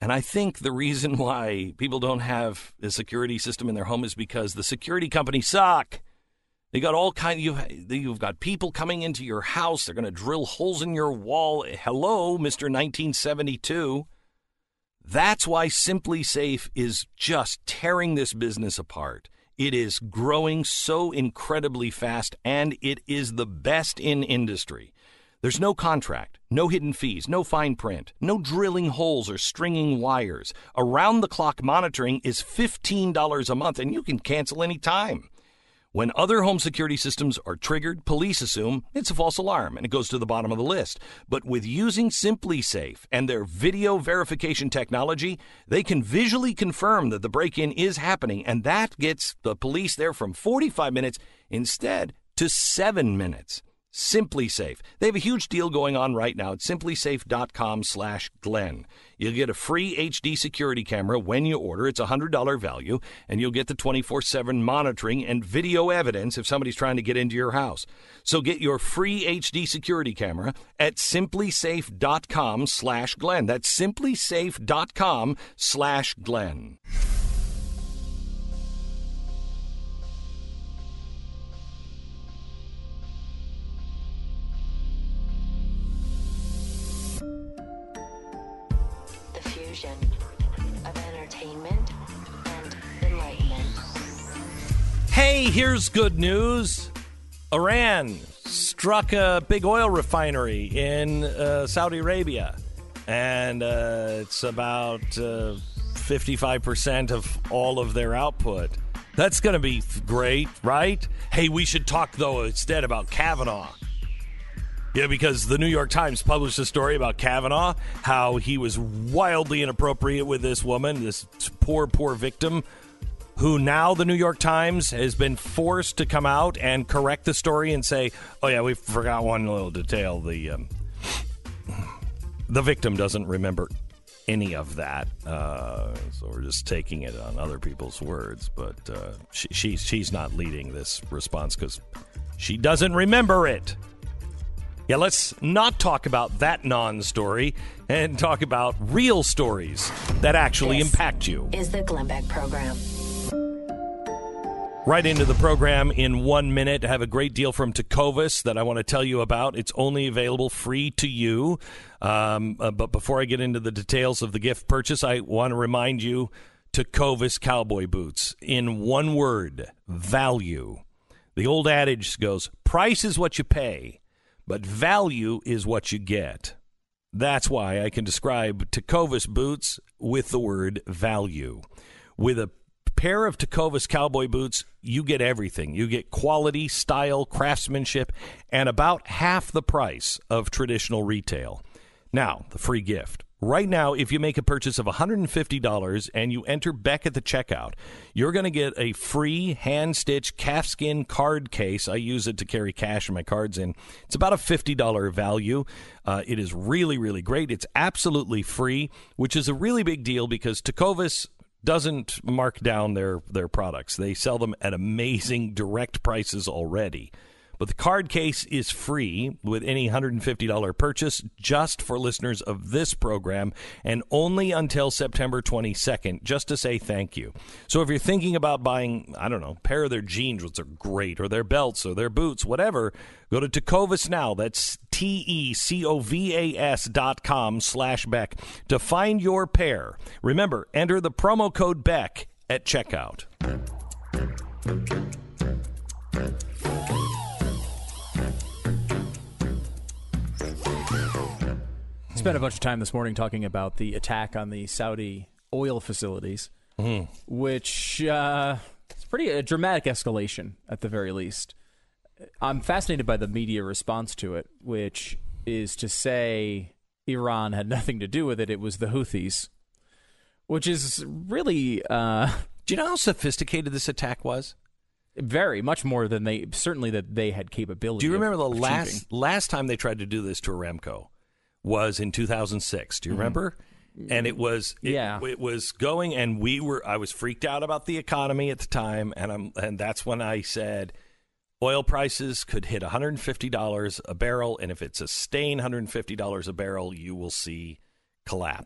And I think the reason why people don't have a security system in their home is because the security companies suck. They got all you've got people coming into your house. They're going to drill holes in your wall. Hello, Mr. 1972. That's why Simply Safe is just tearing this business apart. It is growing so incredibly fast, and it is the best in industry. There's no contract, no hidden fees, no fine print, no drilling holes or stringing wires. Around-the-clock monitoring is $15 a month, and you can cancel any time. When other home security systems are triggered, police assume it's a false alarm, and it goes to the bottom of the list. But with using Simply Safe and their video verification technology, they can visually confirm that the break-in is happening, and that gets the police there from 45 minutes instead to 7 minutes. Simply Safe. They have a huge deal going on right now at simplysafe.com/Glenn. You'll get a free HD security camera when you order. It's a $100 value, and you'll get the 24/7 monitoring and video evidence if somebody's trying to get into your house. So get your free HD security camera at simplysafe.com/Glenn. That's simplysafe.com/Glenn. Of entertainment and enlightenment. Hey, here's good news. Iran struck a big oil refinery in Saudi Arabia, and it's about 55% of all of their output. That's going to be great, right? Hey, we should talk, though, instead about Kavanaugh. Yeah, because the New York Times published a story about Kavanaugh, how he was wildly inappropriate with this woman, this poor victim, who now the New York Times has been forced to come out and correct the story and say, oh, yeah, we forgot one little detail. The victim doesn't remember any of that, so we're just taking it on other people's words. But she's not leading this response because she doesn't remember it. Yeah, let's not talk about that non-story and talk about real stories that actually impact you. Is the Glenn Beck Program. Right into the program in 1 minute. I have a great deal from Tecovas that I want to tell you about. It's only available free to you. But before I get into the details of the gift purchase, I want to remind you, Tecovas cowboy boots. In one word, value. The old adage goes, price is what you pay, but value is what you get. That's why I can describe Tecovas boots with the word value. With a pair of Tecovas cowboy boots, you get everything. You get quality, style, craftsmanship, and about half the price of traditional retail. Now, the free gift. Right now, if you make a purchase of $150 and you enter Beck at the checkout, you're going to get a free hand-stitched calfskin card case. I use it to carry cash and my cards in. It's about a $50 value. It is really, really great. It's absolutely free, which is a really big deal because Tecovas doesn't mark down their products. They sell them at amazing direct prices already. But the card case is free with any $150 purchase just for listeners of this program and only until September 22nd, just to say thank you. So if you're thinking about buying, I don't know, a pair of their jeans, which are great, or their belts, or their boots, whatever, go to Tecovas now. That's TECOVAS.com/Beck to find your pair. Remember, enter the promo code Beck at checkout. Spent a bunch of time this morning talking about the attack on the Saudi oil facilities, which it's a dramatic escalation at the very least. I'm fascinated by the media response to it, which is to say Iran had nothing to do with it. It was the Houthis, which is really... do you know how sophisticated this attack was? Very much more than they had capability. Do you remember the of last time they tried to do this to Aramco? Was in 2006. Do you remember? And it was going, and I was freaked out about the economy at the time, and that's when I said oil prices could hit $150 a barrel, and if it's staying $150 a barrel, you will see collapse.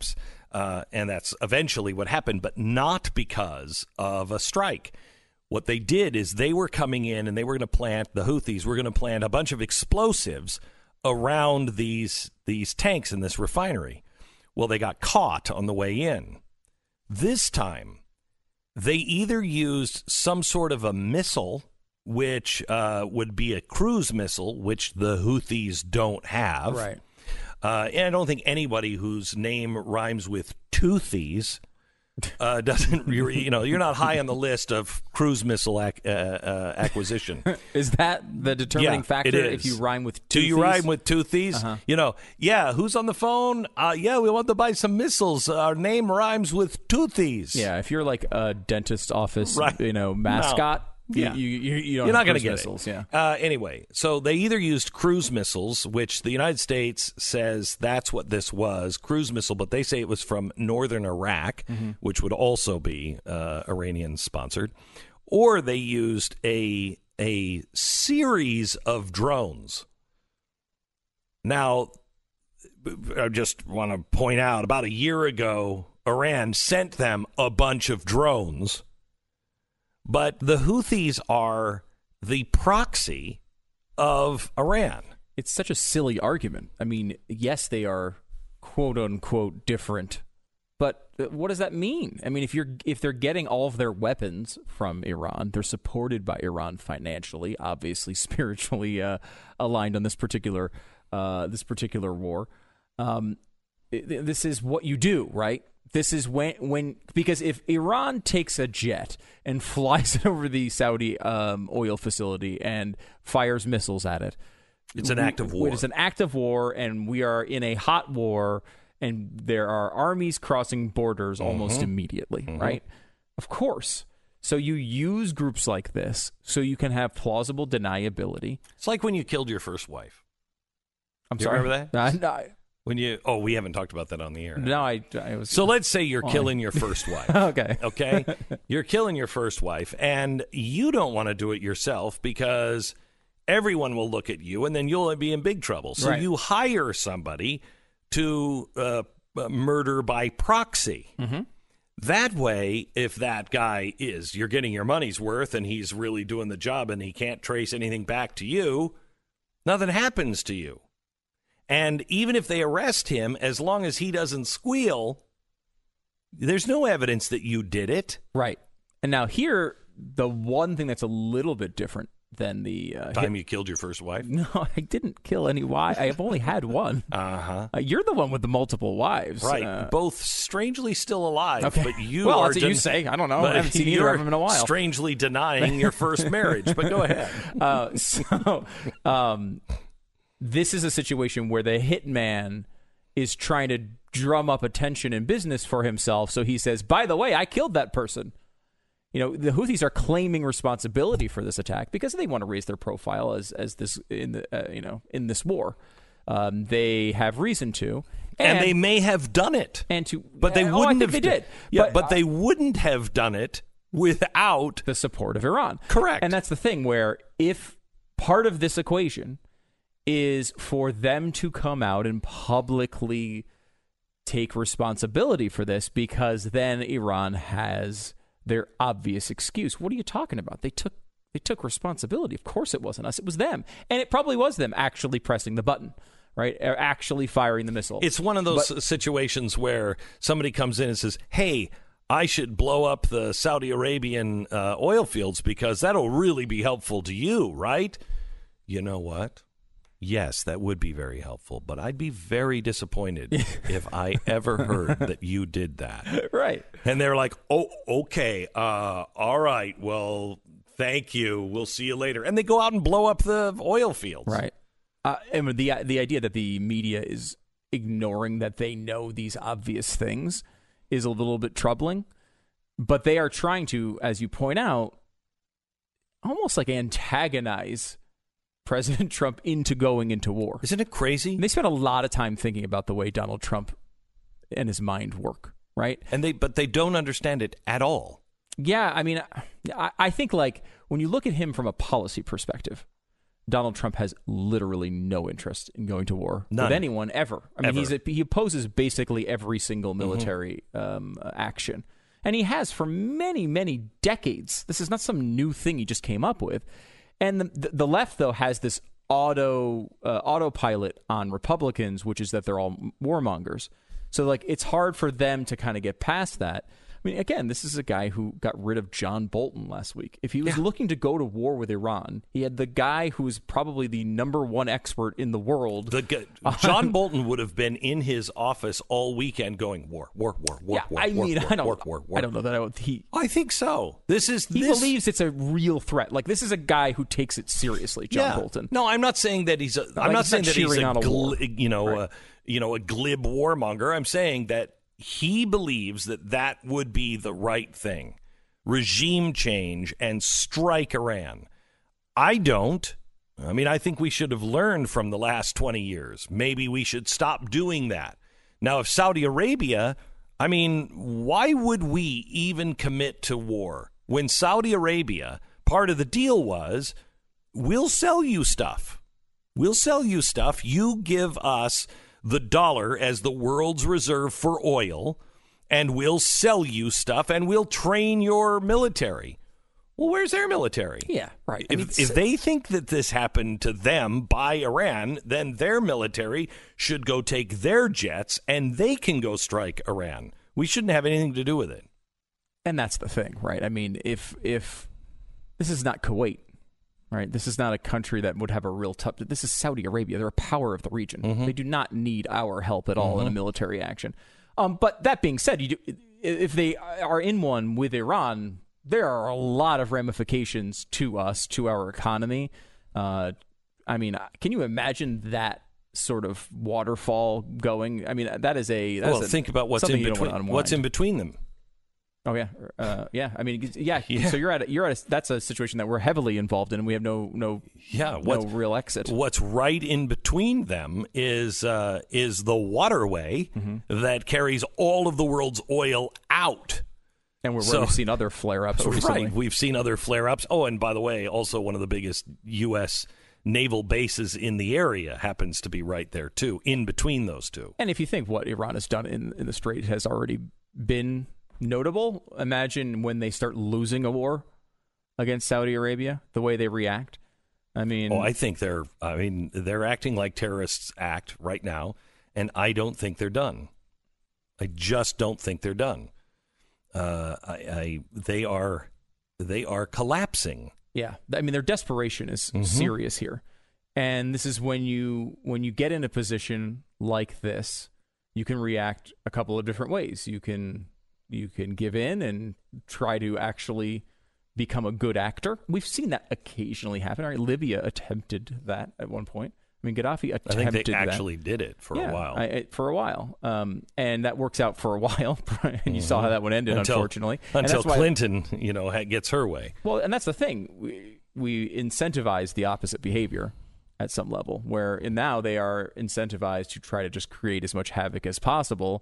And that's eventually what happened, but not because of a strike. What they did is they were coming in and they were going to plant, the Houthis were going to plant a bunch of explosives around these tanks in this refinery. Well, they got caught on the way in. This time, they either used some sort of a missile, which would be a cruise missile, which the Houthis don't have. Right. And I don't think anybody whose name rhymes with Toothies doesn't, you're not high on the list of cruise missile acquisition. Is that the determining factor? It is. If you rhyme with Toothies? Do you rhyme with Toothies? Who's on the phone? We want to buy some missiles. Our name rhymes with Toothies. Yeah, if you're like a dentist office, mascot. No. You're not going to get missiles, it. Yeah. Anyway, so they either used cruise missiles, which the United States says that's what this was, cruise missile, but they say it was from northern Iraq, which would also be Iranian-sponsored, or they used a series of drones. Now, I just want to point out, about a year ago, Iran sent them a bunch of drones. But the Houthis are the proxy of Iran. It's such a silly argument. I mean, yes, they are quote unquote different, but what does that mean? I mean, if they're getting all of their weapons from Iran, they're supported by Iran financially, obviously spiritually aligned on this particular war. This is what you do, right? This is because if Iran takes a jet and flies it over the Saudi oil facility and fires missiles at it, it's an act of war. It is an act of war, and we are in a hot war, and there are armies crossing borders almost immediately, right? Of course. So you use groups like this so you can have plausible deniability. It's like when you killed your first wife. I'm sorry. Remember that? No. When we haven't talked about that on the air. No, I was. So let's say you're killing your first wife. Okay. You're killing your first wife, and you don't want to do it yourself because everyone will look at you, and then you'll be in big trouble. So you hire somebody to murder by proxy. That way, if that guy you're getting your money's worth, and he's really doing the job, and he can't trace anything back to you, nothing happens to you. And even if they arrest him, as long as he doesn't squeal, there's no evidence that you did it. Right. And now here, the one thing that's a little bit different than the time you killed your first wife. No, I didn't kill any wife. I have only had one. You're the one with the multiple wives, right? Both strangely still alive. Okay. But you well, are. That's what you say. I don't know. I haven't seen either of them in a while. Strangely denying your first marriage. But go ahead. This is a situation where the hitman is trying to drum up attention in business for himself. So he says, by the way, I killed that person. The Houthis are claiming responsibility for this attack because they want to raise their profile as this in this war. They have reason to, and they may have done it, but they wouldn't have. They did. Yeah, but they wouldn't have done it without the support of Iran. Correct. And that's the thing where if part of this equation is for them to come out and publicly take responsibility for this, because then Iran has their obvious excuse. What are you talking about? They took responsibility. Of course it wasn't us. It was them. And it probably was them actually pressing the button, right? Or actually firing the missile. It's one of those situations where somebody comes in and says, hey, I should blow up the Saudi Arabian oil fields because that'll really be helpful to you, right? You know what? Yes, that would be very helpful, but I'd be very disappointed if I ever heard that you did that. Right. And they're like, oh, okay, all right, well, thank you. We'll see you later. And they go out and blow up the oil fields. Right. And the idea that the media is ignoring that they know these obvious things is a little bit troubling. But they are trying to, as you point out, almost like antagonize President Trump into going into war. Isn't it crazy? And they spent a lot of time thinking about the way Donald Trump and his mind work, right? But they don't understand it at all. Yeah, I mean, I think like when you look at him from a policy perspective, Donald Trump has literally no interest in going to war None. with anyone ever. I mean, Ever. he opposes basically every single military action. And he has for many, many decades. This is not some new thing he just came up with. And the left, though, has this autopilot on Republicans, which is that they're all warmongers. So, like, it's hard for them to kind of get past that. I mean, again, this is a guy who got rid of John Bolton last week. If he was looking to go to war with Iran, he had the guy who is probably the number one expert in the world. John Bolton would have been in his office all weekend going, war. I don't know that I think so. He believes it's a real threat. Like, this is a guy who takes it seriously, John Bolton. No, I'm not saying that he's a glib warmonger. I'm saying that he believes that would be the right thing. Regime change and strike Iran. I don't. I mean, I think we should have learned from the last 20 years. Maybe we should stop doing that. Now, if Saudi Arabia, I mean, why would we even commit to war when Saudi Arabia, part of the deal was, we'll sell you stuff. We'll sell you stuff. You give us the dollar as the world's reserve for oil, and we'll sell you stuff, and we'll train your military. Well, where's their military? Yeah, right. If they think that this happened to them by Iran, then their military should go take their jets, and they can go strike Iran. We shouldn't have anything to do with it. And that's the thing, right? I mean, if this is not Kuwait, right? This is not a country that would have a real tough. This is Saudi Arabia. They're a power of the region. They do not need our help at all in a military action. But that being said, if they are in one with Iran, there are a lot of ramifications to us, to our economy. I mean, can you imagine that sort of waterfall going? I mean, think about what's in between. What's in between them? Oh yeah, yeah. I mean, yeah. So you're at that's a situation that we're heavily involved in, and we have no real exit. What's right in between them is the waterway that carries all of the world's oil out. And we've seen other flare-ups recently. Right, we've seen other flare-ups. Oh, and by the way, also one of the biggest U.S. naval bases in the area happens to be right there too, in between those two. And if you think what Iran has done in the Strait has already been notable, imagine when they start losing a war against Saudi Arabia, the way they react. I mean, I think they're acting like terrorists act right now, and I don't think they're done. I just don't think they're done. They are collapsing. Yeah, I mean, their desperation is serious here, and this is when you get in a position like this, you can react a couple of different ways. You can give in and try to actually become a good actor. We've seen that occasionally happen. Right? Libya attempted that at one point. I mean, Gaddafi attempted that. I think they actually did it for a while. And that works out for a while. And you saw how that one ended, unfortunately. Until Clinton, gets her way. Well, and that's the thing. We incentivize the opposite behavior at some level, where now they are incentivized to try to just create as much havoc as possible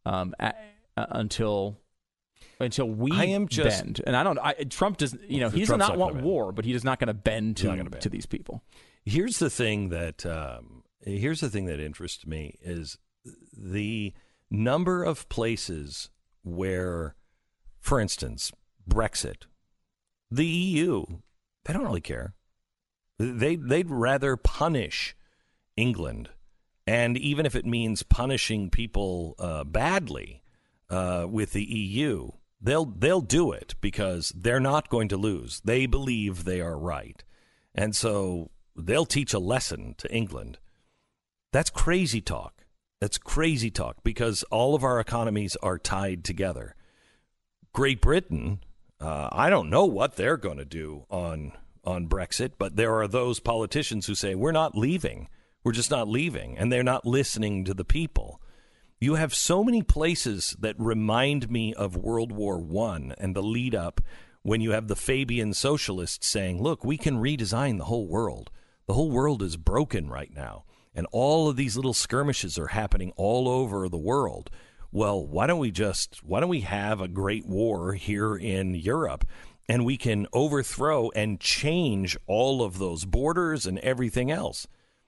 until we bend. And Trump does. He does not want war, but he is not going to bend to these people. Here's the thing that interests me is the number of places where, for instance, Brexit, the EU, they don't really care. They'd rather punish England, and even if it means punishing people badly with the EU, they'll do it because they're not going to lose. They believe they are right, and so they'll teach a lesson to England. That's crazy talk. That's crazy talk because all of our economies are tied together. Great Britain, I don't know what they're going to do on Brexit, but there are those politicians who say, we're not leaving. We're just not leaving. And they're not listening to the people. You have so many places that remind me of World War I and the lead up when you have the Fabian socialists saying, look, we can redesign the whole world. The whole world is broken right now, and all of these little skirmishes are happening all over the world. Well, why don't we have a great war here in Europe and we can overthrow and change all of those borders and everything else.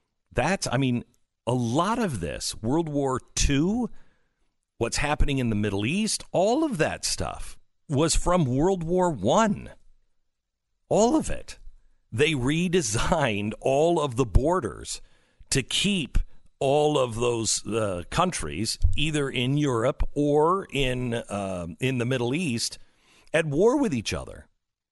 A lot of this, World War II, what's happening in the Middle East, all of that stuff was from World War I. All of it. They redesigned all of the borders to keep all of those countries, either in Europe or in the Middle East, at war with each other.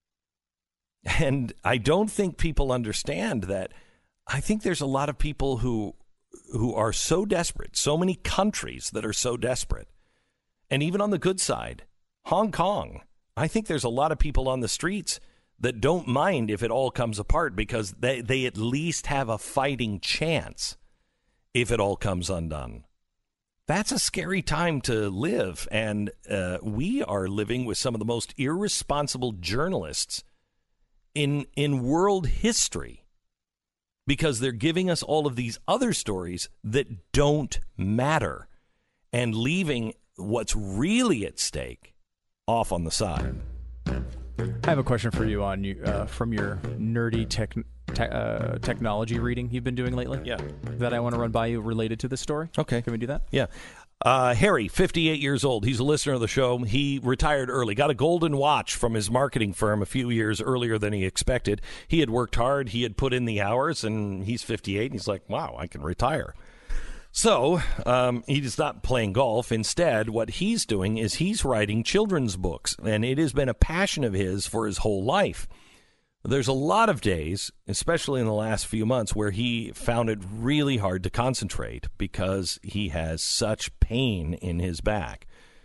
And I don't think people understand that. I think there's a lot of people who are so desperate, so many countries that are so desperate. And even on the good side, Hong Kong, I think there's a lot of people on the streets that don't mind if it all comes apart because they at least have a fighting chance if it all comes undone. That's a scary time to live, and we are living with some of the most irresponsible journalists in world history because they're giving us all of these other stories that don't matter and leaving what's really at stake off on the side. I have a question for you on from your nerdy technology reading you've been doing lately. Yeah. That I want to run by you related to this story. Okay. Can we do that? Yeah. Harry, 58 years old. He's a listener of the show. He retired early, got a golden watch from his marketing firm a few years earlier than he expected. He had worked hard. He had put in the hours, and he's 58. And he's like, wow, I can retire. So he's not playing golf. Instead, what he's doing is he's writing children's books, and it has been a passion of his for his whole life. There's a lot of days, especially in the last few months, where he found it really hard to concentrate because he has such pain in his back.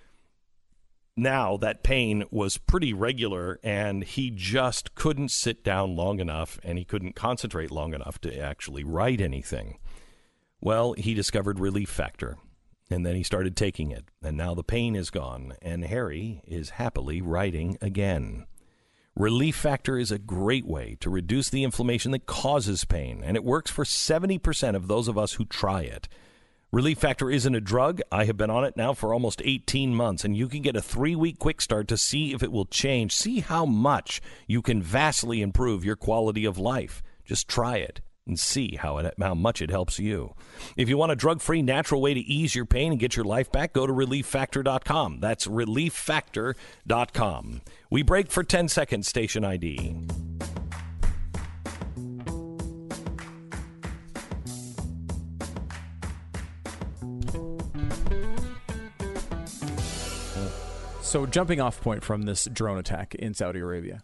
Now, that pain was pretty regular, and he just couldn't sit down long enough, and he couldn't concentrate long enough to actually write anything. Well, he discovered Relief Factor, and then he started taking it, and now the pain is gone, and Harry is happily writing again. Relief Factor is a great way to reduce the inflammation that causes pain, and it works for 70% of those of us who try it. Relief Factor isn't a drug. I have been on it now for almost 18 months, and you can get a 3-week quick start to see if it will change. See how much you can vastly improve your quality of life. Just try it and see how much it helps you. If you want a drug-free, natural way to ease your pain and get your life back, go to ReliefFactor.com. That's ReliefFactor.com. We break for 10 seconds, station ID. So jumping off point from this drone attack in Saudi Arabia,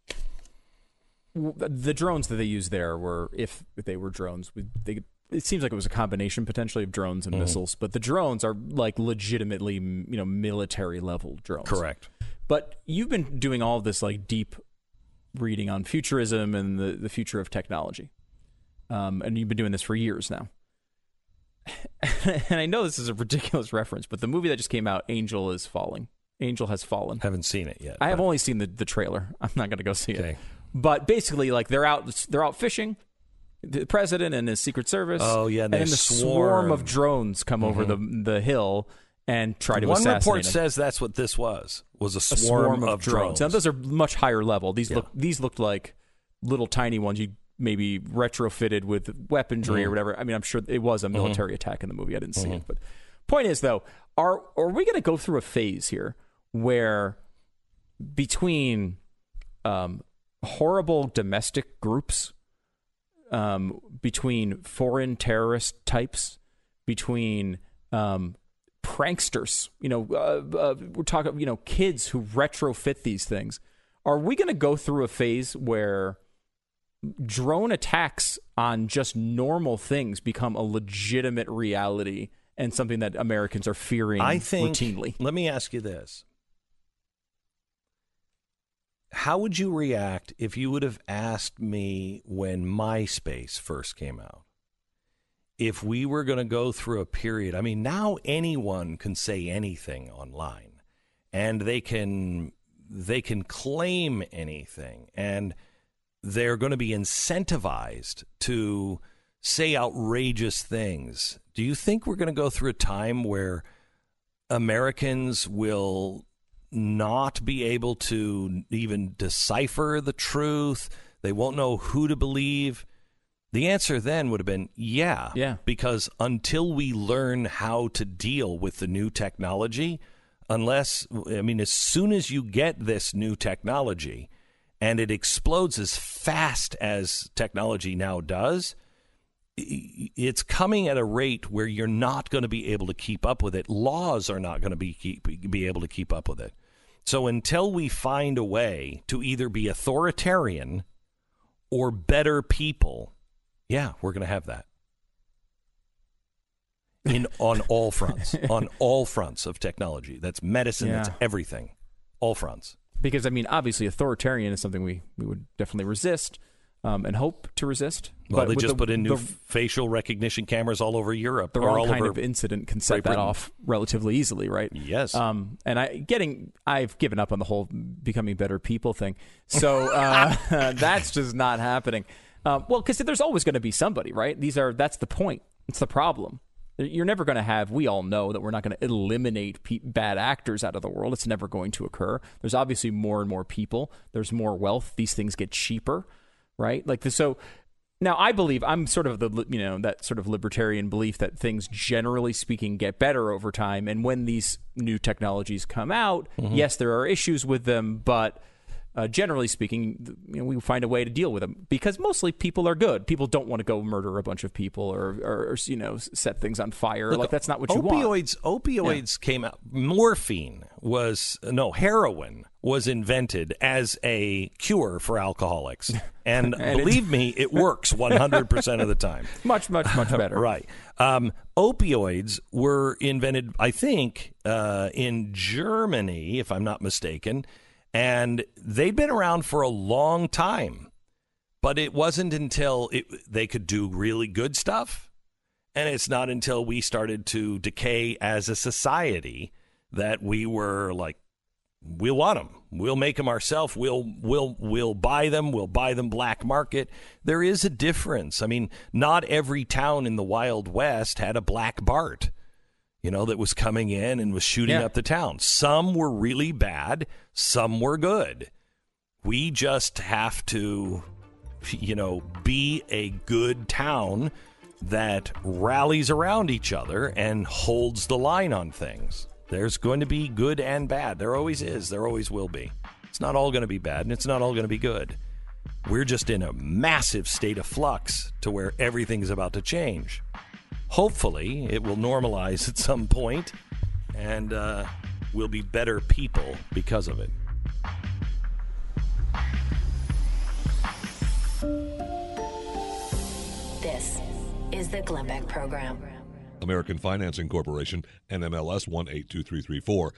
the drones that they used there were, if they were drones, it seems like it was a combination potentially of drones and missiles, but the drones are like legitimately, military level drones. Correct. But you've been doing all of this like deep reading on futurism and the future of technology. And you've been doing this for years now. And I know this is a ridiculous reference, but the movie that just came out, Angel Has Fallen. Haven't seen it yet. I have only seen the trailer. I'm not going to go see it. But basically, like they're out fishing. The president and his Secret Service. Oh yeah, and then the swarm of drones come over the hill and try to assassinate him. One report says that's what this was a swarm of drones. Now those are much higher level. These looked like little tiny ones you maybe retrofitted with weaponry or whatever. I mean, I'm sure it was a military attack in the movie. I didn't see it, but point is though, are we going to go through a phase here where between horrible domestic groups, between foreign terrorist types, between pranksters, we're talking, kids who retrofit these things. Are we going to go through a phase where drone attacks on just normal things become a legitimate reality and something that Americans are fearing routinely? Let me ask you this. How would you react if you would have asked me when MySpace first came out? If we were going to go through a period, I mean, now anyone can say anything online, and they can claim anything, and they're going to be incentivized to say outrageous things. Do you think we're going to go through a time where Americans will not be able to even decipher the truth. They won't know who to believe. The answer then would have been, yeah. Because until we learn how to deal with the new technology, as soon as you get this new technology and it explodes as fast as technology now does, it's coming at a rate where you're not going to be able to keep up with it. Laws are not going to be able to keep up with it. So until we find a way to either be authoritarian or better people, we're going to have that. On all fronts of technology. That's medicine, that's everything. All fronts. Because, obviously authoritarian is something we would definitely resist. And hope to resist. Well, they just put in new facial recognition cameras all over Europe. The wrong kind of incident can set that off relatively easily, right? Yes. And I've given up on the whole becoming better people thing. So that's just not happening. Because there's always going to be somebody, right? That's the point. It's the problem. You're never going to have, we all know that we're not going to eliminate bad actors out of the world. It's never going to occur. There's obviously more and more people. There's more wealth. These things get cheaper. Right? So now I believe I'm sort of that sort of libertarian belief that things generally speaking get better over time. And when these new technologies come out, yes, there are issues with them, but generally speaking, we find a way to deal with them because mostly people are good. People don't want to go murder a bunch of people or set things on fire. Look, that's not what you want. Opioids came out. Heroin was invented as a cure for alcoholics. And believe me, it works 100% of the time. Much better. Right. Opioids were invented, I think, in Germany, if I'm not mistaken. And they'd been around for a long time, but it wasn't until they could do really good stuff. And it's not until we started to decay as a society that we were like, we'll want them. We'll make them ourselves. We'll buy them. We'll buy them black market. There is a difference. Not every town in the Wild West had a Black Bart, that was coming in and was shooting up the town. Some were really bad. Some were good. We just have to, be a good town that rallies around each other and holds the line on things. There's going to be good and bad. There always is. There always will be. It's not all going to be bad, and it's not all going to be good. We're just in a massive state of flux to where everything's about to change. Hopefully, it will normalize at some point, and we'll be better people because of it. This is the Glenn Beck Program. American Financing Corporation, NMLS 182334,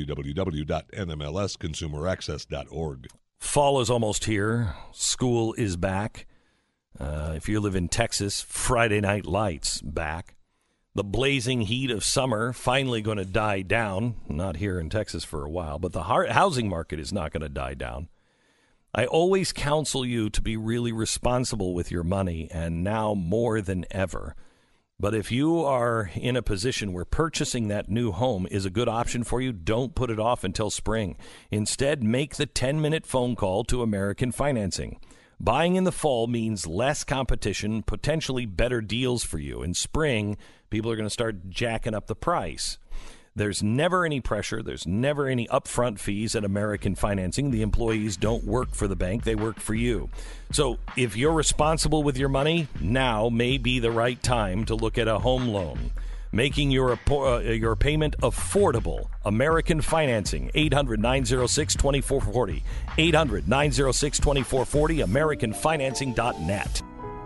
www.nmlsconsumeraccess.org. Fall is almost here. School is back. If you live in Texas, Friday Night Lights back. The blazing heat of summer finally going to die down. Not here in Texas for a while, but the housing market is not going to die down. I always counsel you to be really responsible with your money, and now more than ever. But if you are in a position where purchasing that new home is a good option for you, don't put it off until spring. Instead, make the 10-minute phone call to American Financing. Buying in the fall means less competition, potentially better deals for you. In spring, people are going to start jacking up the price. There's never any pressure. There's never any upfront fees at American Financing. The employees don't work for the bank. They work for you. So if you're responsible with your money, now may be the right time to look at a home loan. Making your payment affordable. American Financing, 800-906-2440. 800-906-2440, AmericanFinancing.net.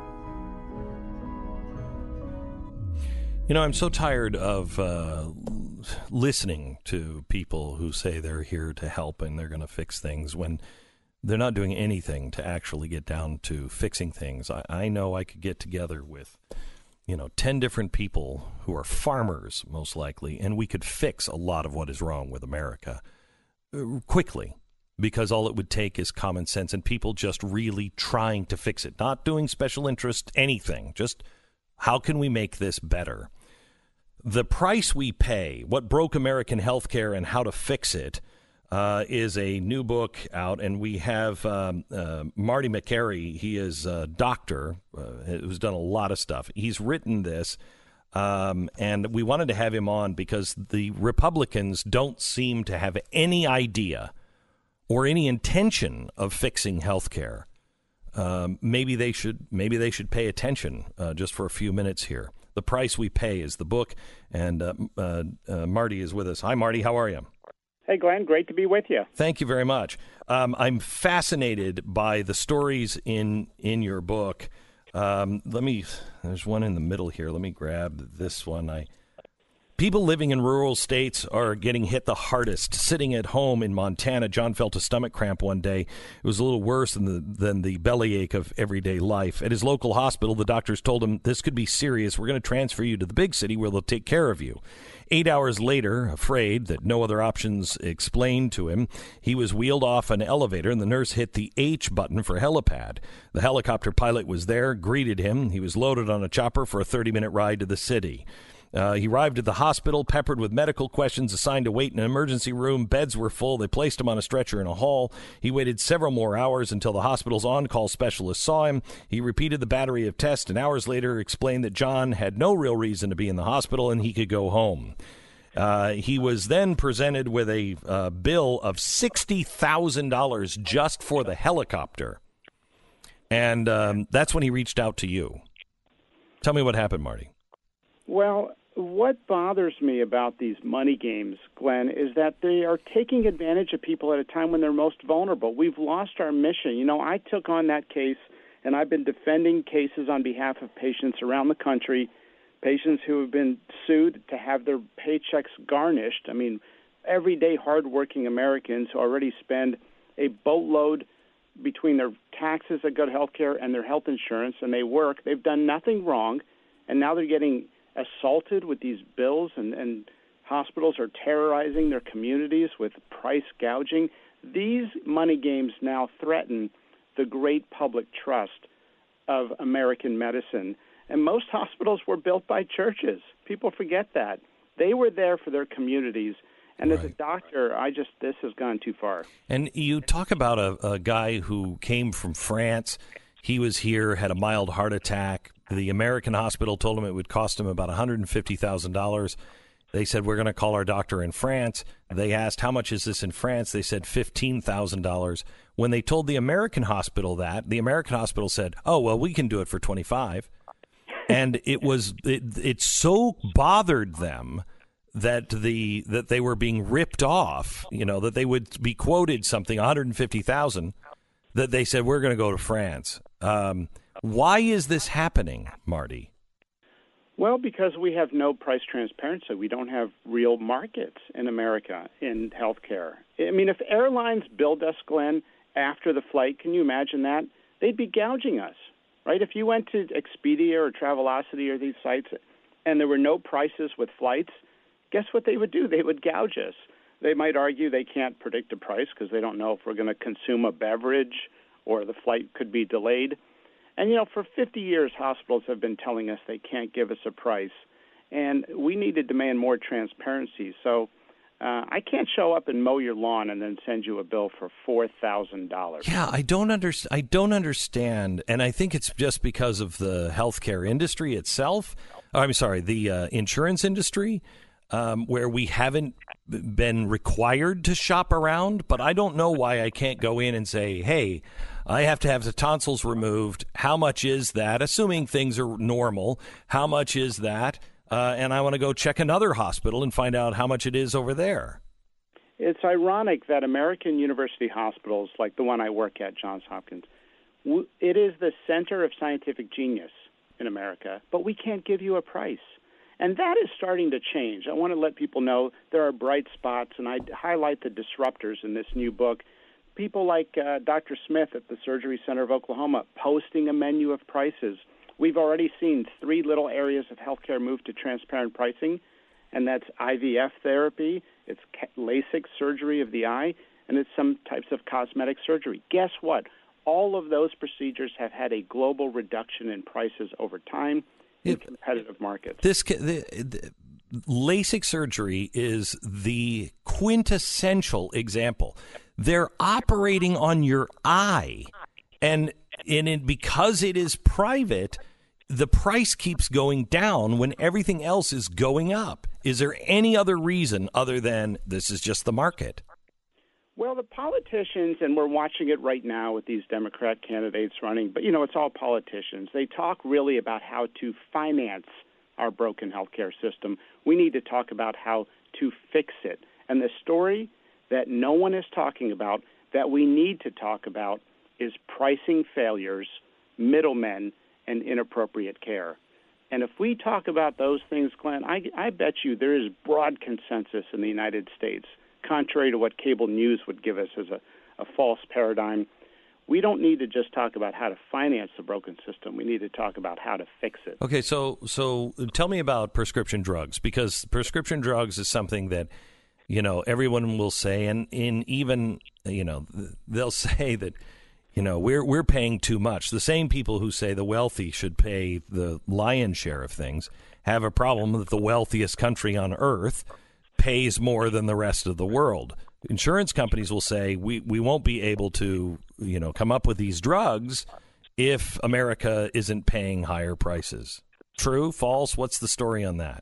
I'm so tired of listening to people who say they're here to help and they're going to fix things when they're not doing anything to actually get down to fixing things. I know I could get together with 10 different people who are farmers, most likely, and we could fix a lot of what is wrong with America quickly, because all it would take is common sense and people just really trying to fix it, not doing special interest anything, just how can we make this better? The price we pay, what broke American healthcare and how to fix it, is a new book out, and we have Marty McCary. He is a doctor who's done a lot of stuff. He's written this, and we wanted to have him on because the Republicans don't seem to have any idea or any intention of fixing health care. Maybe they should pay attention just for a few minutes here. The Price We Pay is the book, and Marty is with us. Hi, Marty. How are you? Hey, Glenn. Great to be with you. Thank you very much. I'm fascinated by the stories in your book. There's one in the middle here. Let me grab this one. People living in rural states are getting hit the hardest. Sitting at home in Montana, John felt a stomach cramp one day. It was a little worse than the bellyache of everyday life. At his local hospital, the doctors told him, this could be serious. We're going to transfer you to the big city where they'll take care of you. 8 hours later, afraid that no other options explained to him, he was wheeled off an elevator, and the nurse hit the H button for helipad. The helicopter pilot was there, greeted him. He was loaded on a chopper for a 30-minute ride to the city. He arrived at the hospital, peppered with medical questions, assigned to wait in an emergency room. Beds were full. They placed him on a stretcher in a hall. He waited several more hours until the hospital's on-call specialist saw him. He repeated the battery of tests, and hours later explained that John had no real reason to be in the hospital and he could go home. He was then presented with a bill of $60,000 just for the helicopter. And that's when he reached out to you. Tell me what happened, Marty. Well, what bothers me about these money games, Glenn, is that they are taking advantage of people at a time when they're most vulnerable. We've lost our mission. You know, I took on that case, and I've been defending cases on behalf of patients around the country, patients who have been sued to have their paychecks garnished. I mean, everyday hardworking Americans who already spend a boatload between their taxes that go to health care and their health insurance, and they work. They've done nothing wrong, and now they're getting assaulted with these bills, and hospitals are terrorizing their communities with price gouging. These money games now threaten the great public trust of American medicine. And most hospitals were built by churches. People forget that. They were there for their communities. And as a doctor, this has gone too far. And you talk about a guy who came from France. He was here, had a mild heart attack. The American hospital told him it would cost him about $150,000. They said, we're going to call our doctor in France. They asked, how much is this in France? They said $15,000. When they told the American hospital that, the American hospital said, oh, well, we can do it for $25,000. And it so bothered them that they were being ripped off, that they would be quoted something, $150,000, that they said, we're going to go to France. Why is this happening, Marty? Well, because we have no price transparency. We don't have real markets in America in healthcare. I mean, if airlines billed us, Glenn, after the flight, can you imagine that? They'd be gouging us, right? If you went to Expedia or Travelocity or these sites and there were no prices with flights, guess what they would do? They would gouge us. They might argue they can't predict a price because they don't know if we're going to consume a beverage or the flight could be delayed. And, for 50 years, hospitals have been telling us they can't give us a price, and we need to demand more transparency. So I can't show up and mow your lawn and then send you a bill for $4,000. Yeah, I don't understand, and I think it's just because of the healthcare industry itself. The insurance industry, where we haven't been required to shop around. But I don't know why I can't go in and say, hey, I have to have the tonsils removed. How much is that? Assuming things are normal, how much is that? And I want to go check another hospital and find out how much it is over there. It's ironic that American university hospitals, like the one I work at, Johns Hopkins, it is the center of scientific genius in America, but we can't give you a price. And that is starting to change. I want to let people know there are bright spots, and I highlight the disruptors in this new book. People like Dr. Smith at the Surgery Center of Oklahoma posting a menu of prices. We've already seen 3 little areas of healthcare move to transparent pricing, and that's IVF therapy, it's LASIK surgery of the eye, and it's some types of cosmetic surgery. Guess what? All of those procedures have had a global reduction in prices over time in competitive markets. The LASIK surgery is the quintessential example. They're operating on your eye, and because it is private, the price keeps going down when everything else is going up. Is there any other reason other than this is just the market? Well, the politicians, and we're watching it right now with these Democrat candidates running, but, it's all politicians. They talk really about how to finance our broken healthcare system. We need to talk about how to fix it. And the story that no one is talking about, that we need to talk about, is pricing failures, middlemen, and inappropriate care. And if we talk about those things, Glenn, I bet you there is broad consensus in the United States, contrary to what cable news would give us as a false paradigm. We don't need to just talk about how to finance the broken system. We need to talk about how to fix it. Okay, so tell me about prescription drugs, because prescription drugs is something that, everyone will say, and even, they'll say that, we're paying too much. The same people who say the wealthy should pay the lion's share of things have a problem that the wealthiest country on earth pays more than the rest of the world. Insurance companies will say we won't be able to, come up with these drugs if America isn't paying higher prices. True, false? What's the story on that?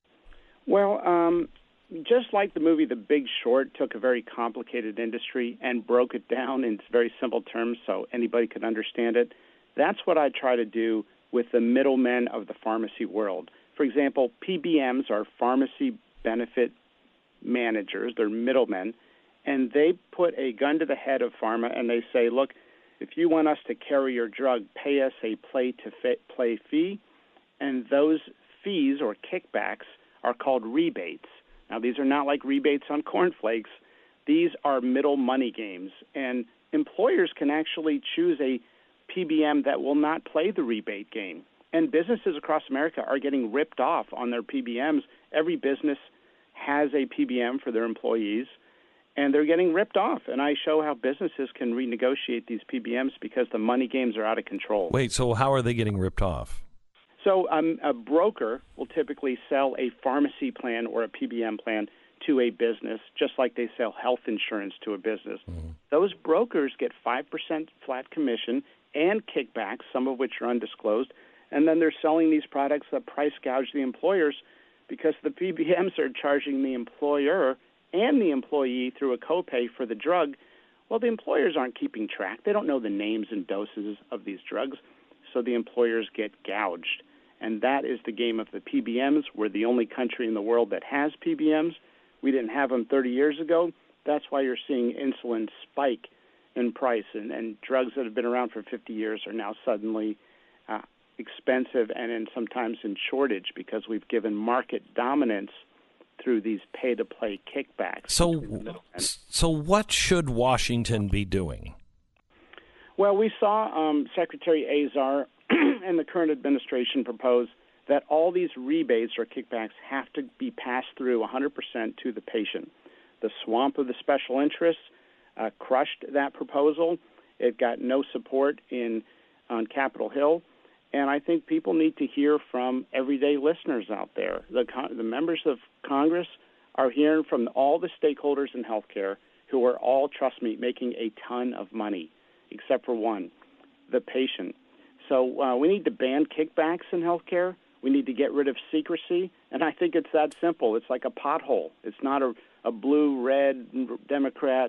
Well, just like the movie The Big Short took a very complicated industry and broke it down in very simple terms so anybody could understand it, that's what I try to do with the middlemen of the pharmacy world. For example, PBMs are pharmacy benefit managers, they're middlemen, and they put a gun to the head of pharma and they say, look, if you want us to carry your drug, pay us a play-to-play fee, and those fees or kickbacks are called rebates. Now, these are not like rebates on cornflakes. These are middle money games, and employers can actually choose a PBM that will not play the rebate game. And businesses across America are getting ripped off on their PBMs. Every business has a PBM for their employees, and they're getting ripped off. And I show how businesses can renegotiate these PBMs because the money games are out of control. Wait, so how are they getting ripped off? So a broker will typically sell a pharmacy plan or a PBM plan to a business, just like they sell health insurance to a business. Mm-hmm. Those brokers get 5% flat commission and kickbacks, some of which are undisclosed, and then they're selling these products that price gouge the employers because the PBMs are charging the employer and the employee through a copay for the drug. Well, the employers aren't keeping track. They don't know the names and doses of these drugs, so the employers get gouged. And that is the game of the PBMs. We're the only country in the world that has PBMs. We didn't have them 30 years ago. That's why you're seeing insulin spike in price, and drugs that have been around for 50 years are now suddenly expensive and sometimes in shortage because we've given market dominance through these pay-to-play kickbacks. So what should Washington be doing? Well, we saw Secretary Azar and the current administration propose that all these rebates or kickbacks have to be passed through 100% to the patient. The swamp of the special interests crushed that proposal. It got no support on Capitol Hill. And I think people need to hear from everyday listeners out there. The members of Congress are hearing from all the stakeholders in healthcare who are all, trust me, making a ton of money, except for one, the patient. So we need to ban kickbacks in healthcare. We need to get rid of secrecy. And I think it's that simple. It's like a pothole. It's not a blue, red, Democrat,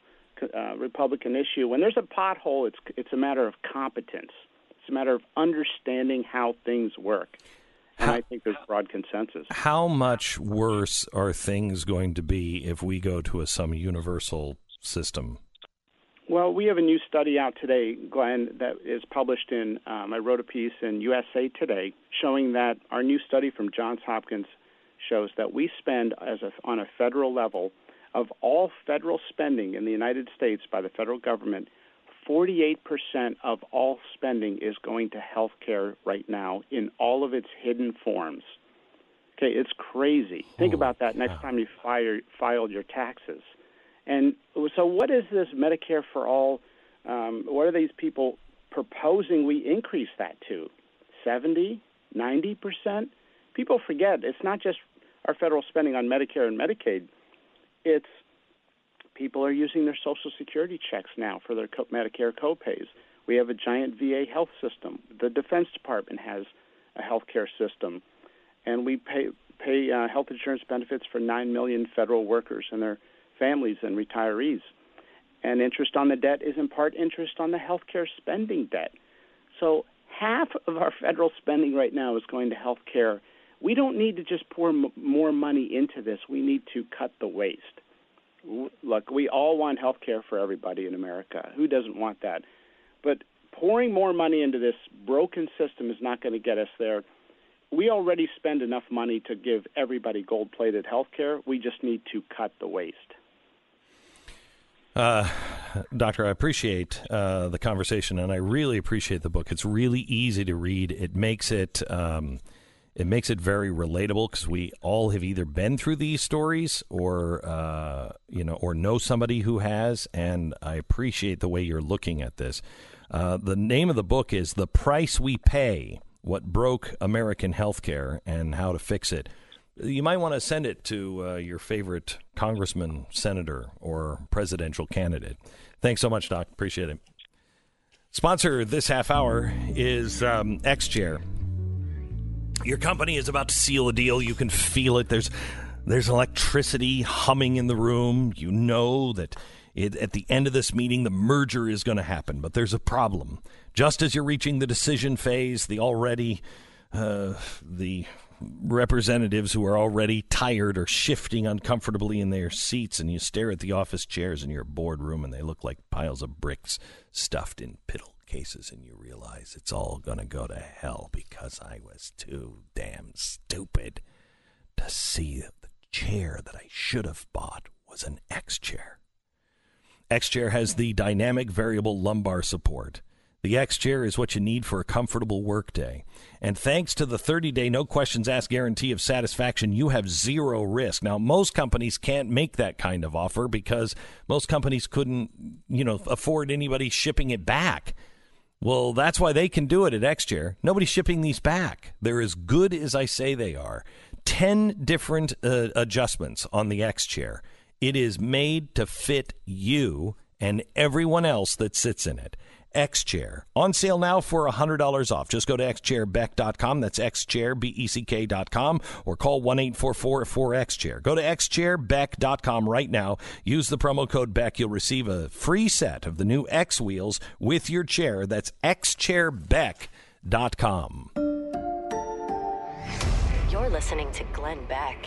Republican issue. When there's a pothole, it's a matter of competence. It's a matter of understanding how things work. And I think there's broad consensus. How much worse are things going to be if we go to some universal system? Well, we have a new study out today, Glenn, that is published in, I wrote a piece in USA Today showing that our new study from Johns Hopkins shows that we spend on a federal level of all federal spending in the United States by the federal government, 48% of all spending is going to health care right now in all of its hidden forms. Okay, it's crazy. Think about that next time you filed your taxes. And so what is this Medicare for All? What are these people proposing we increase that to? 70, 90%? People forget it's not just our federal spending on Medicare and Medicaid. It's people are using their Social Security checks now for their Medicare copays. We have a giant VA health system. The Defense Department has a health care system. And we pay health insurance benefits for 9 million federal workers and their families and retirees. And interest on the debt is in part interest on the health care spending debt. So half of our federal spending right now is going to health care. We don't need to just pour more money into this. We need to cut the waste. Look, we all want health care for everybody in America. Who doesn't want that? But pouring more money into this broken system is not going to get us there. We already spend enough money to give everybody gold-plated health care. We just need to cut the waste. Doctor, I appreciate the conversation, and I really appreciate the book. It's really easy to read. It makes it very relatable because we all have either been through these stories or know somebody who has. And I appreciate the way you're looking at this. The name of the book is "The Price We Pay: What Broke American Healthcare and How to Fix It." You might want to send it to your favorite congressman, senator, or presidential candidate. Thanks so much, Doc. Appreciate it. Sponsor this half hour is X-Chair. Your company is about to seal a deal. You can feel it. There's electricity humming in the room. You know that at the end of this meeting, the merger is going to happen. But there's a problem. Just as you're reaching the decision phase, the representatives who are already tired are shifting uncomfortably in their seats, and you stare at the office chairs in your boardroom, and they look like piles of bricks stuffed in pillowcases, and you realize it's all going to go to hell because I was too damn stupid to see that the chair that I should have bought was an X-Chair. X-Chair has the dynamic variable lumbar support. The X-Chair is what you need for a comfortable workday. And thanks to the 30-day no-questions-asked guarantee of satisfaction, you have zero risk. Now, most companies can't make that kind of offer because most companies couldn't, afford anybody shipping it back. Well, that's why they can do it at X-Chair. Nobody's shipping these back. They're as good as I say they are. 10 different adjustments on the X-Chair. It is made to fit you and everyone else that sits in it. X-Chair. On sale now for $100 off. Just go to xchairbeck.com. That's xchairbeck.com or call 1-844-4XChair. Go to xchairbeck.com right now. Use the promo code BECK. You'll receive a free set of the new X wheels with your chair. That's xchairbeck.com. You're listening to Glenn Beck.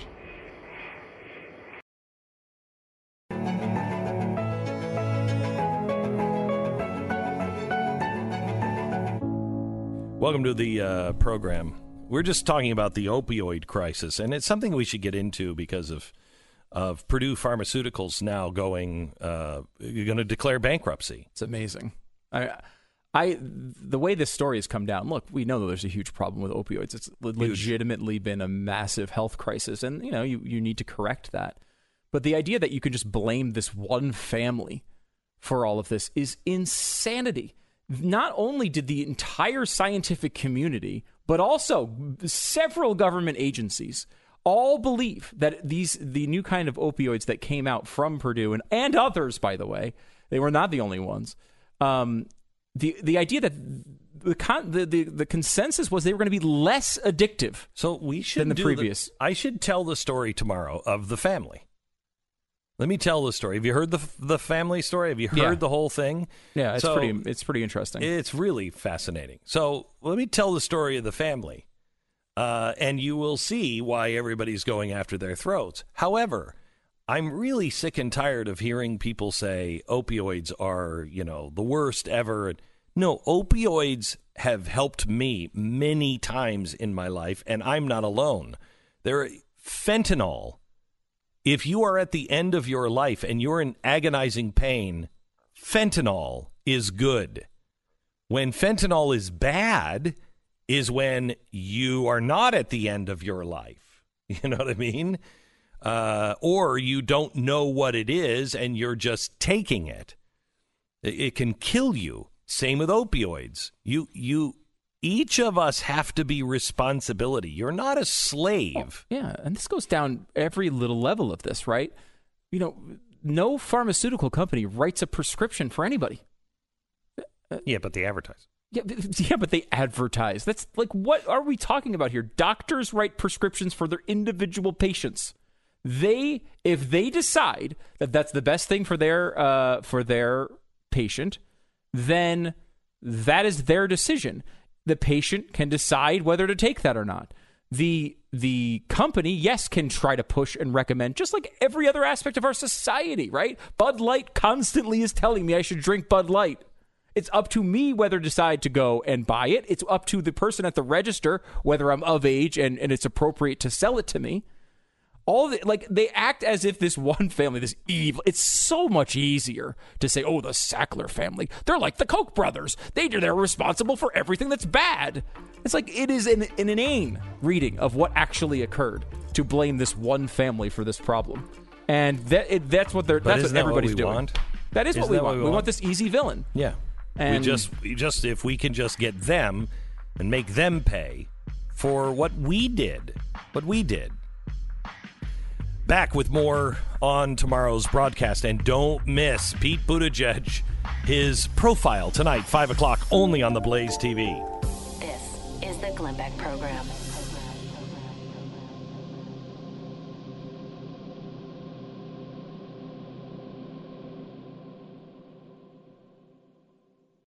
Welcome to the program. We're just talking about the opioid crisis, and it's something we should get into because of Purdue Pharmaceuticals now going to declare bankruptcy. It's amazing. The way this story has come down, look, we know that there's a huge problem with opioids. It's legitimately been a massive health crisis, and you need to correct that. But the idea that you can just blame this one family for all of this is insanity. Not only did the entire scientific community, but also several government agencies all believe that the new kind of opioids that came out from Purdue and others, by the way, they were not the only ones. The idea that the consensus was they were going to be less addictive. So we should than the previous. I should tell the story tomorrow of the family. Let me tell the story. Have you heard the family story? Have you heard the whole thing? Yeah, it's pretty interesting. It's really fascinating. So let me tell the story of the family, and you will see why everybody's going after their throats. However, I'm really sick and tired of hearing people say opioids are, the worst ever. No, opioids have helped me many times in my life, and I'm not alone. Fentanyl. If you are at the end of your life and you're in agonizing pain, fentanyl is good. When fentanyl is bad is when you are not at the end of your life. You know what I mean? Or you don't know what it is and you're just taking it. It can kill you. Same with opioids. Each of us have to be responsibility. You're not a slave. Yeah, and this goes down every little level of this, right? no pharmaceutical company writes a prescription for anybody. Yeah, but they advertise. Yeah, but they advertise. That's like, what are we talking about here? Doctors write prescriptions for their individual patients. If they decide that that's the best thing for their patient, then that is their decision. The patient can decide whether to take that or not. The company, yes, can try to push and recommend, just like every other aspect of our society, right? Bud Light constantly is telling me I should drink Bud Light. It's up to me whether to decide to go and buy it. It's up to the person at the register whether I'm of age and it's appropriate to sell it to me. They act as if this one family, this evil, it's so much easier to say, oh, the Sackler family, they're like the Koch brothers. They're responsible for everything that's bad. It's like, it is an inane reading of what actually occurred to blame this one family for this problem. And that's what everybody's doing. Want? That is what we want. We want this easy villain. Yeah. And we just if we can just get them and make them pay for what we did. Back with more on tomorrow's broadcast. And don't miss Pete Buttigieg, his profile tonight, 5 o'clock, only on the Blaze TV. This is the Glenn Beck Program.